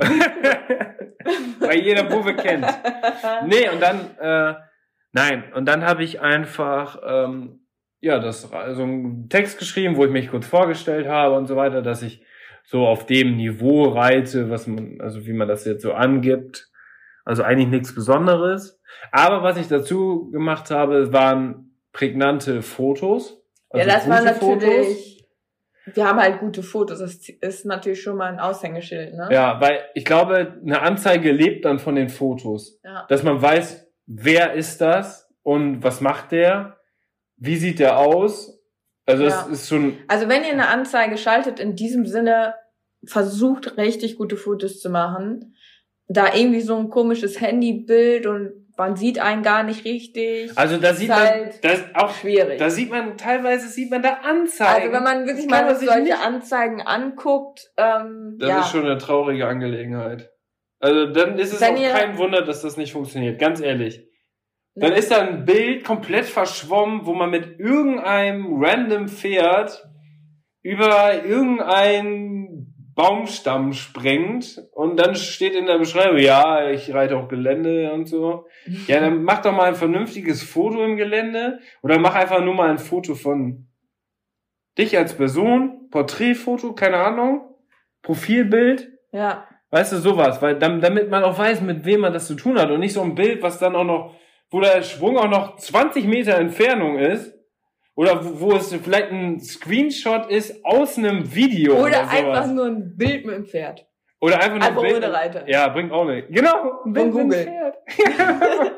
[SPEAKER 1] Weil jeder Bube kennt. Nee, und dann, äh, nein, und dann habe ich einfach, ähm, ja, das, also einen Text geschrieben, wo ich mich kurz vorgestellt habe und so weiter, dass ich so auf dem Niveau reite, was man, also wie man das jetzt so angibt. Also eigentlich nichts Besonderes. Aber was ich dazu gemacht habe, waren prägnante Fotos. Also
[SPEAKER 2] Ja, das war
[SPEAKER 1] gute
[SPEAKER 2] natürlich... Wir haben halt gute Fotos. Das ist natürlich schon mal ein Aushängeschild, ne?
[SPEAKER 1] Ja, weil ich glaube, eine Anzeige lebt dann von den Fotos.
[SPEAKER 2] Ja.
[SPEAKER 1] Dass man weiß, wer ist das und was macht der, wie sieht der aus. Also es
[SPEAKER 2] Ja.
[SPEAKER 1] ist schon...
[SPEAKER 2] Also wenn ihr eine Anzeige schaltet, in diesem Sinne, versucht richtig gute Fotos zu machen. Da irgendwie so ein komisches Handybild und man sieht einen gar nicht richtig.
[SPEAKER 1] Also da sieht
[SPEAKER 2] ist
[SPEAKER 1] man,
[SPEAKER 2] halt
[SPEAKER 1] das auch
[SPEAKER 2] schwierig.
[SPEAKER 1] da sieht man, teilweise sieht man da Anzeigen.
[SPEAKER 2] Also wenn man wirklich
[SPEAKER 1] Das kann
[SPEAKER 2] mal
[SPEAKER 1] man sich
[SPEAKER 2] solche
[SPEAKER 1] nicht-
[SPEAKER 2] Anzeigen anguckt, ähm,
[SPEAKER 1] Das
[SPEAKER 2] ja.
[SPEAKER 1] ist schon eine traurige Angelegenheit. Also dann ist es
[SPEAKER 2] Wenn
[SPEAKER 1] auch
[SPEAKER 2] ihr-
[SPEAKER 1] kein Wunder, dass das nicht funktioniert, ganz ehrlich. Dann
[SPEAKER 2] Ne?
[SPEAKER 1] ist da ein Bild komplett verschwommen, wo man mit irgendeinem random Pferd über irgendeinen Baumstamm sprengt und dann steht in der Beschreibung, ja, ich reite auch Gelände und so. Ja, dann mach doch mal ein vernünftiges Foto im Gelände oder mach einfach nur mal ein Foto von dich als Person, Porträtfoto, keine Ahnung, Profilbild.
[SPEAKER 2] Ja.
[SPEAKER 1] Weißt du, sowas, weil dam- damit man auch weiß, mit wem man das zu tun hat und nicht so ein Bild, was dann auch noch, wo der Schwung auch noch zwanzig Meter Entfernung ist oder wo, wo es vielleicht ein Screenshot ist aus einem Video oder,
[SPEAKER 2] Oder
[SPEAKER 1] sowas.
[SPEAKER 2] einfach nur ein Bild mit dem Pferd.
[SPEAKER 1] Oder einfach nur
[SPEAKER 2] Einfach
[SPEAKER 1] ein Bild.
[SPEAKER 2] ohne Reiter.
[SPEAKER 1] Ja, bringt auch nicht. Genau, ein Bild
[SPEAKER 2] Von
[SPEAKER 1] mit dem
[SPEAKER 2] Google.
[SPEAKER 1] Pferd.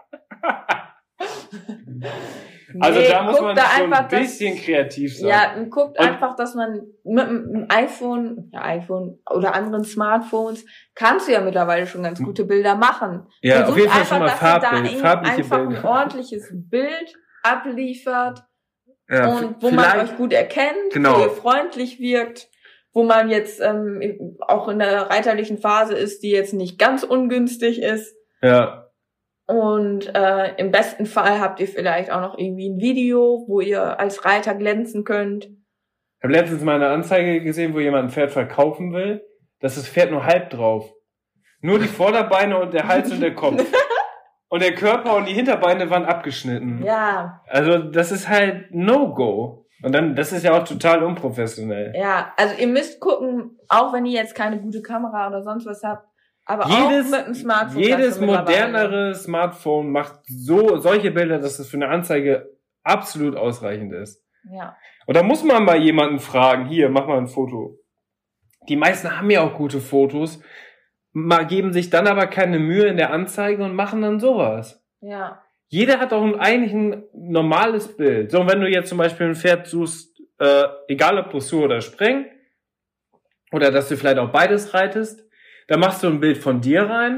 [SPEAKER 1] Also
[SPEAKER 2] Nee,
[SPEAKER 1] da muss
[SPEAKER 2] guckt
[SPEAKER 1] man
[SPEAKER 2] da
[SPEAKER 1] schon
[SPEAKER 2] einfach,
[SPEAKER 1] ein bisschen
[SPEAKER 2] dass,
[SPEAKER 1] kreativ sein.
[SPEAKER 2] Ja, und guckt
[SPEAKER 1] Und-
[SPEAKER 2] einfach, dass man mit einem iPhone, ja, iPhone oder anderen Smartphones kannst du ja mittlerweile schon ganz gute Bilder machen.
[SPEAKER 1] Ja,
[SPEAKER 2] Versucht
[SPEAKER 1] auf jeden Fall
[SPEAKER 2] einfach,
[SPEAKER 1] schon mal
[SPEAKER 2] dass ihr da
[SPEAKER 1] Farbbild,
[SPEAKER 2] irgendwie
[SPEAKER 1] farbliche
[SPEAKER 2] einfach
[SPEAKER 1] Bilder.
[SPEAKER 2] ein ordentliches Bild abliefert
[SPEAKER 1] Ja,
[SPEAKER 2] und wo man
[SPEAKER 1] vielleicht-
[SPEAKER 2] euch gut erkennt,
[SPEAKER 1] Genau.
[SPEAKER 2] wo ihr freundlich wirkt, wo man jetzt ähm, auch in der reiterlichen Phase ist, die jetzt nicht ganz ungünstig ist.
[SPEAKER 1] Ja,
[SPEAKER 2] Und äh, im besten Fall habt ihr vielleicht auch noch irgendwie ein Video, wo ihr als Reiter glänzen könnt.
[SPEAKER 1] ich habe letztens mal eine Anzeige gesehen, wo jemand ein Pferd verkaufen will. Das ist das Pferd nur halb drauf. Nur die Vorderbeine und der Hals und der Kopf. Und der Körper und die Hinterbeine waren abgeschnitten.
[SPEAKER 2] Ja,
[SPEAKER 1] Also das ist halt No-Go. Und dann, das ist ja auch total unprofessionell.
[SPEAKER 2] ja. Also ihr müsst gucken, auch wenn ihr jetzt keine gute Kamera oder sonst was habt, aber
[SPEAKER 1] Jedes,
[SPEAKER 2] auch mit dem Smartphone.
[SPEAKER 1] jedes
[SPEAKER 2] kannst du mittlerweile-
[SPEAKER 1] modernere Smartphone macht so solche Bilder, dass es für eine Anzeige absolut ausreichend ist.
[SPEAKER 2] Ja.
[SPEAKER 1] Und da muss man mal jemanden fragen, hier, mach mal ein Foto. Die meisten haben ja auch gute Fotos, mal geben sich dann aber keine Mühe in der Anzeige und machen dann sowas.
[SPEAKER 2] Ja.
[SPEAKER 1] Jeder hat doch ein, eigentlich ein normales Bild. So, und wenn du jetzt zum Beispiel ein Pferd suchst, äh, egal ob Dressur oder Springen, oder dass du vielleicht auch beides reitest, dann machst du ein Bild von dir rein,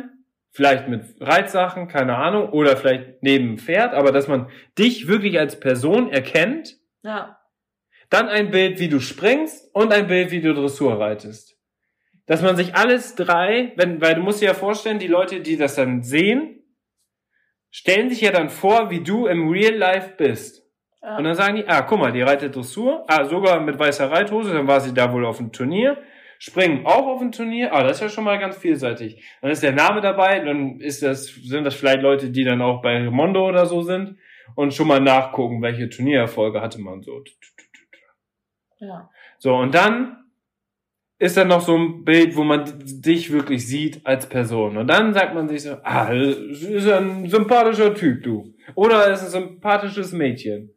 [SPEAKER 1] vielleicht mit Reitsachen, keine Ahnung, oder vielleicht neben dem Pferd, aber dass man dich wirklich als Person erkennt.
[SPEAKER 2] Ja.
[SPEAKER 1] Dann ein Bild, wie du springst und ein Bild, wie du Dressur reitest. Dass man sich alles drei, wenn, weil du musst dir ja vorstellen, die Leute, die das dann sehen, stellen sich ja dann vor, wie du im Real Life bist.
[SPEAKER 2] Ja.
[SPEAKER 1] Und dann sagen die, ah, guck mal, die reitet Dressur, ah, sogar mit weißer Reithose, dann war sie da wohl auf dem Turnier, springen auch auf dem Turnier, ah, das ist ja schon mal ganz vielseitig. Dann ist der Name dabei, dann ist das, sind das vielleicht Leute, die dann auch bei Remondo oder so sind und schon mal nachgucken, welche Turniererfolge hatte man so.
[SPEAKER 2] Ja.
[SPEAKER 1] So, und dann ist dann noch so ein Bild, wo man dich wirklich sieht als Person. Und dann sagt man sich so, ah, das ist ein sympathischer Typ, du. Oder ist ein sympathisches Mädchen.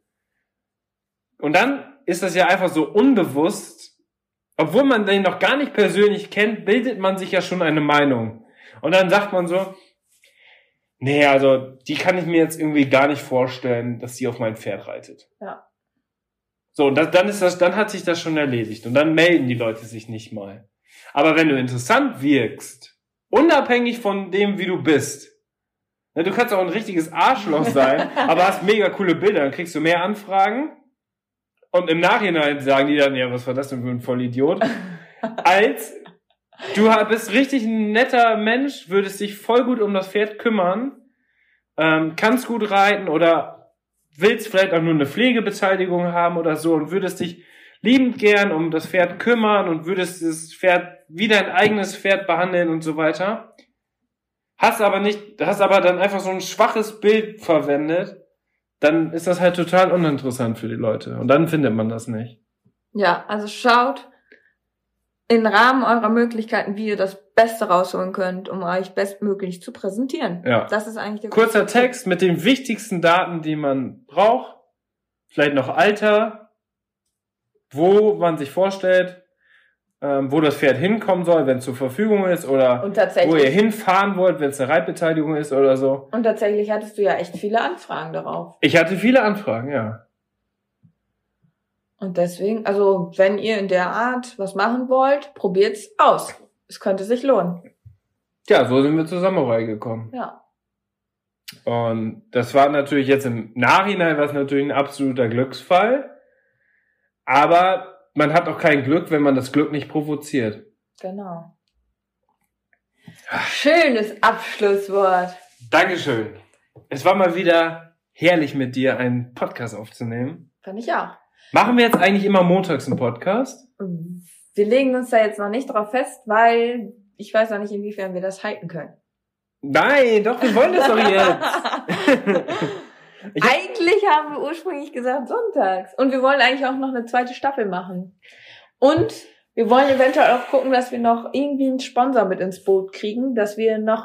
[SPEAKER 1] Und dann ist das ja einfach so unbewusst, obwohl man den noch gar nicht persönlich kennt, bildet man sich ja schon eine Meinung. Und dann sagt man so, nee, also die kann ich mir jetzt irgendwie gar nicht vorstellen, dass sie auf mein Pferd reitet.
[SPEAKER 2] Ja.
[SPEAKER 1] So, und das, dann ist das, dann hat sich das schon erledigt. Und dann melden die Leute sich nicht mal. Aber wenn du interessant wirkst, unabhängig von dem, wie du bist, ne, du kannst auch ein richtiges Arschloch sein, aber hast mega coole Bilder, dann kriegst du mehr Anfragen. Und im Nachhinein sagen die dann, ja, was war das denn für ein Vollidiot? Als du bist richtig ein netter Mensch, würdest dich voll gut um das Pferd kümmern, ähm, kannst gut reiten oder willst vielleicht auch nur eine Pflegebeteiligung haben oder so und würdest dich liebend gern um das Pferd kümmern und würdest das Pferd wie dein eigenes Pferd behandeln und so weiter. Hast aber nicht, hast aber dann einfach so ein schwaches Bild verwendet, dann ist das halt total uninteressant für die Leute und dann findet man das nicht.
[SPEAKER 2] Ja, also schaut im Rahmen eurer Möglichkeiten, wie ihr das Beste rausholen könnt, um euch bestmöglich zu präsentieren.
[SPEAKER 1] Ja.
[SPEAKER 2] Das ist eigentlich der
[SPEAKER 1] kurzer Text mit den wichtigsten Daten, die man braucht. Vielleicht noch Alter, wo man sich vorstellt, ähm, wo das Pferd hinkommen soll, wenn es zur Verfügung ist oder
[SPEAKER 2] Und tatsächlich,
[SPEAKER 1] wo ihr hinfahren wollt, wenn es eine Reitbeteiligung ist oder so.
[SPEAKER 2] und tatsächlich hattest du ja echt viele Anfragen darauf.
[SPEAKER 1] Ich hatte viele Anfragen, ja.
[SPEAKER 2] Und deswegen, also wenn ihr in der Art was machen wollt, probiert's aus. Es könnte sich lohnen.
[SPEAKER 1] Ja, so sind wir zu Samurai gekommen.
[SPEAKER 2] Ja.
[SPEAKER 1] Und das war natürlich jetzt im Nachhinein was natürlich ein absoluter Glücksfall. Aber man hat auch kein Glück, wenn man das Glück nicht provoziert.
[SPEAKER 2] Genau. Schönes Abschlusswort.
[SPEAKER 1] Dankeschön. Es war mal wieder herrlich mit dir einen Podcast aufzunehmen.
[SPEAKER 2] Fand ich auch.
[SPEAKER 1] Machen wir jetzt eigentlich immer montags einen Podcast?
[SPEAKER 2] Wir legen uns da jetzt noch nicht drauf fest, weil ich weiß noch nicht, inwiefern wir das halten können.
[SPEAKER 1] Nein, doch, wir wollen das doch jetzt. Ich hab-
[SPEAKER 2] Eigentlich haben wir ursprünglich gesagt sonntags. Und wir wollen eigentlich auch noch eine zweite Staffel machen. Und wir wollen eventuell auch gucken, dass wir noch irgendwie einen Sponsor mit ins Boot kriegen, dass wir noch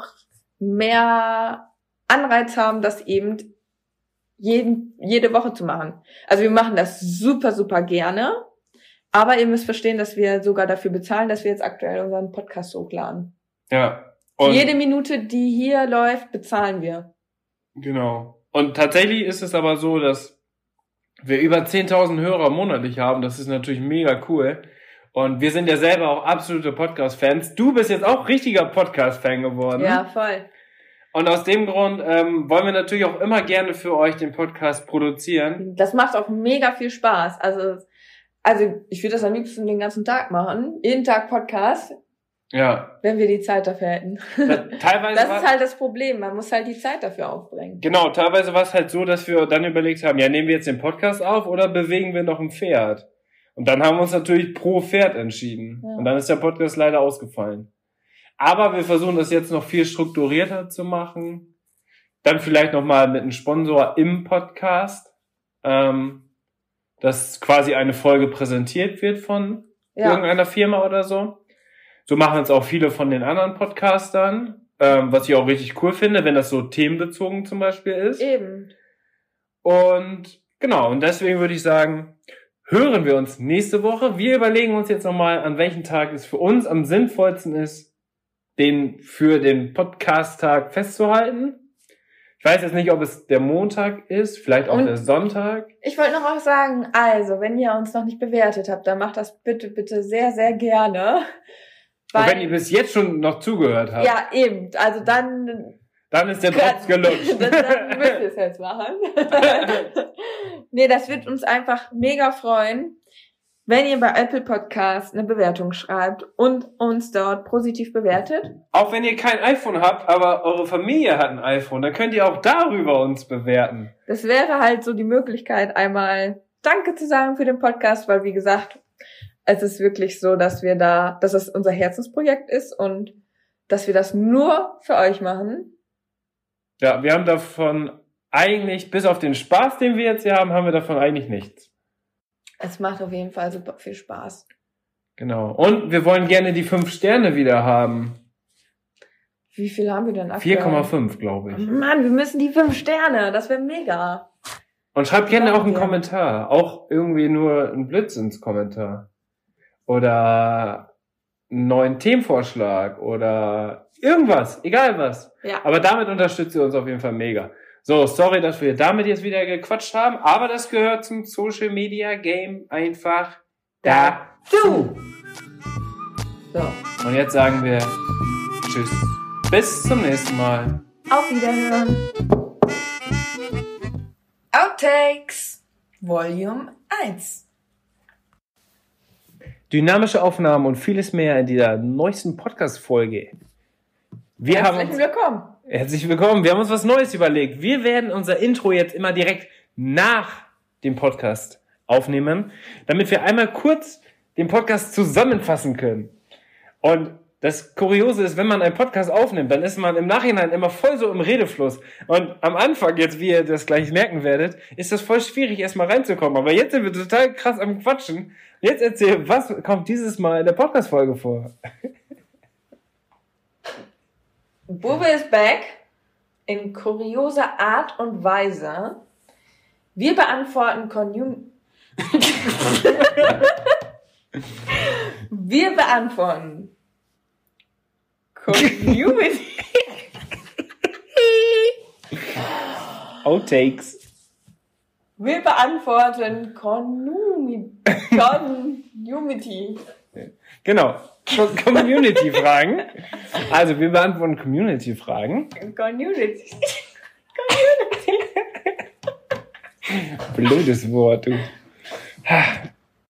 [SPEAKER 2] mehr Anreiz haben, das eben jeden, jede Woche zu machen. Also wir machen das super, super gerne. Aber ihr müsst verstehen, dass wir sogar dafür bezahlen, dass wir jetzt aktuell unseren Podcast hochladen.
[SPEAKER 1] Ja. Und
[SPEAKER 2] Jede Minute, die hier läuft, bezahlen wir.
[SPEAKER 1] genau. Und tatsächlich ist es aber so, dass wir über zehntausend Hörer monatlich haben. Das ist natürlich mega cool. Und wir sind ja selber auch absolute Podcast-Fans. Du bist jetzt auch richtiger Podcast-Fan geworden.
[SPEAKER 2] Ja, voll.
[SPEAKER 1] Und aus dem Grund ähm, wollen wir natürlich auch immer gerne für euch den Podcast produzieren.
[SPEAKER 2] Das macht auch mega viel Spaß. Also, also ich würde das am liebsten den ganzen Tag machen. Jeden Tag Podcast,
[SPEAKER 1] Ja.
[SPEAKER 2] wenn wir die Zeit dafür hätten.
[SPEAKER 1] Da, teilweise
[SPEAKER 2] Das
[SPEAKER 1] war,
[SPEAKER 2] ist halt das Problem. Man muss halt die Zeit dafür aufbringen.
[SPEAKER 1] genau, teilweise war es halt so, dass wir dann überlegt haben, ja, nehmen wir jetzt den Podcast auf oder bewegen wir noch ein Pferd? Und dann haben wir uns natürlich pro Pferd entschieden.
[SPEAKER 2] Ja.
[SPEAKER 1] Und dann ist der Podcast leider ausgefallen. Aber wir versuchen das jetzt noch viel strukturierter zu machen. Dann vielleicht nochmal mit einem Sponsor im Podcast, ähm, dass quasi eine Folge präsentiert wird von
[SPEAKER 2] Ja,
[SPEAKER 1] irgendeiner Firma oder so. So machen es auch viele von den anderen Podcastern, ähm, was ich auch richtig cool finde, wenn das so themenbezogen zum Beispiel ist.
[SPEAKER 2] eben.
[SPEAKER 1] Und genau, und deswegen würde ich sagen, hören wir uns nächste Woche. Wir überlegen uns jetzt nochmal, an welchem Tag es für uns am sinnvollsten ist, den für den Podcast-Tag festzuhalten. Ich weiß jetzt nicht, ob es der Montag ist, vielleicht auch
[SPEAKER 2] Und-
[SPEAKER 1] der Sonntag.
[SPEAKER 2] Ich wollte noch auch sagen, also, wenn ihr uns noch nicht bewertet habt, dann macht das bitte, bitte sehr, sehr gerne.
[SPEAKER 1] Und wenn ihr bis jetzt schon noch zugehört habt,
[SPEAKER 2] Ja, eben. Also dann...
[SPEAKER 1] dann ist der Drops gelutscht.
[SPEAKER 2] dann, dann müsst ihr es jetzt machen. Nee, das wird uns einfach mega freuen, wenn ihr bei Apple Podcast eine Bewertung schreibt und uns dort positiv bewertet.
[SPEAKER 1] Auch wenn ihr kein iPhone habt, aber eure Familie hat ein iPhone, dann könnt ihr auch darüber uns bewerten.
[SPEAKER 2] Das wäre halt so die Möglichkeit, einmal Danke zu sagen für den Podcast, weil wie gesagt, es ist wirklich so, dass wir da, dass es unser Herzensprojekt ist und dass wir das nur für euch machen.
[SPEAKER 1] Ja, wir haben davon eigentlich, bis auf den Spaß, den wir jetzt hier haben, haben wir davon eigentlich nichts.
[SPEAKER 2] Es macht auf jeden Fall super viel Spaß.
[SPEAKER 1] Genau. Und wir wollen gerne die fünf Sterne wieder haben.
[SPEAKER 2] Wie viel haben wir denn aktuell?
[SPEAKER 1] vier Komma fünf, glaube ich.
[SPEAKER 2] Mann, wir müssen die fünf Sterne. Das wäre mega.
[SPEAKER 1] Und schreibt gerne auch einen
[SPEAKER 2] Ja.
[SPEAKER 1] Kommentar. Auch irgendwie nur einen Blödsinns-Kommentar. Oder einen neuen Themenvorschlag. Oder irgendwas. Egal was.
[SPEAKER 2] Ja.
[SPEAKER 1] Aber damit unterstützt ihr uns auf jeden Fall mega. So, sorry, dass wir damit jetzt wieder gequatscht haben. Aber das gehört zum Social Media Game einfach dazu.
[SPEAKER 2] So,
[SPEAKER 1] Und jetzt sagen wir Tschüss. Bis zum nächsten Mal.
[SPEAKER 2] auf Wiederhören. Outtakes Volume eins.
[SPEAKER 1] Dynamische Aufnahmen und vieles mehr in dieser neuesten Podcast-Folge. Wir haben
[SPEAKER 2] Herzlich
[SPEAKER 1] uns,
[SPEAKER 2] willkommen.
[SPEAKER 1] herzlich willkommen. Wir haben uns was Neues überlegt. Wir werden unser Intro jetzt immer direkt nach dem Podcast aufnehmen, damit wir einmal kurz den Podcast zusammenfassen können. Und das Kuriose ist, wenn man einen Podcast aufnimmt, dann ist man im Nachhinein immer voll so im Redefluss. Und am Anfang, jetzt wie ihr das gleich merken werdet, ist das voll schwierig, erstmal reinzukommen. Aber jetzt sind wir total krass am Quatschen. Jetzt erzähl, was kommt dieses Mal in der Podcast-Folge vor?
[SPEAKER 2] Bube ist back in kurioser Art und Weise. Wir beantworten Conjun... Wir beantworten Community.
[SPEAKER 1] Outtakes.
[SPEAKER 2] Wir beantworten Conumi- Community.
[SPEAKER 1] Genau. Co- Community-Fragen. Also, wir beantworten Community-Fragen.
[SPEAKER 2] Community.
[SPEAKER 1] Blödes Wort, du.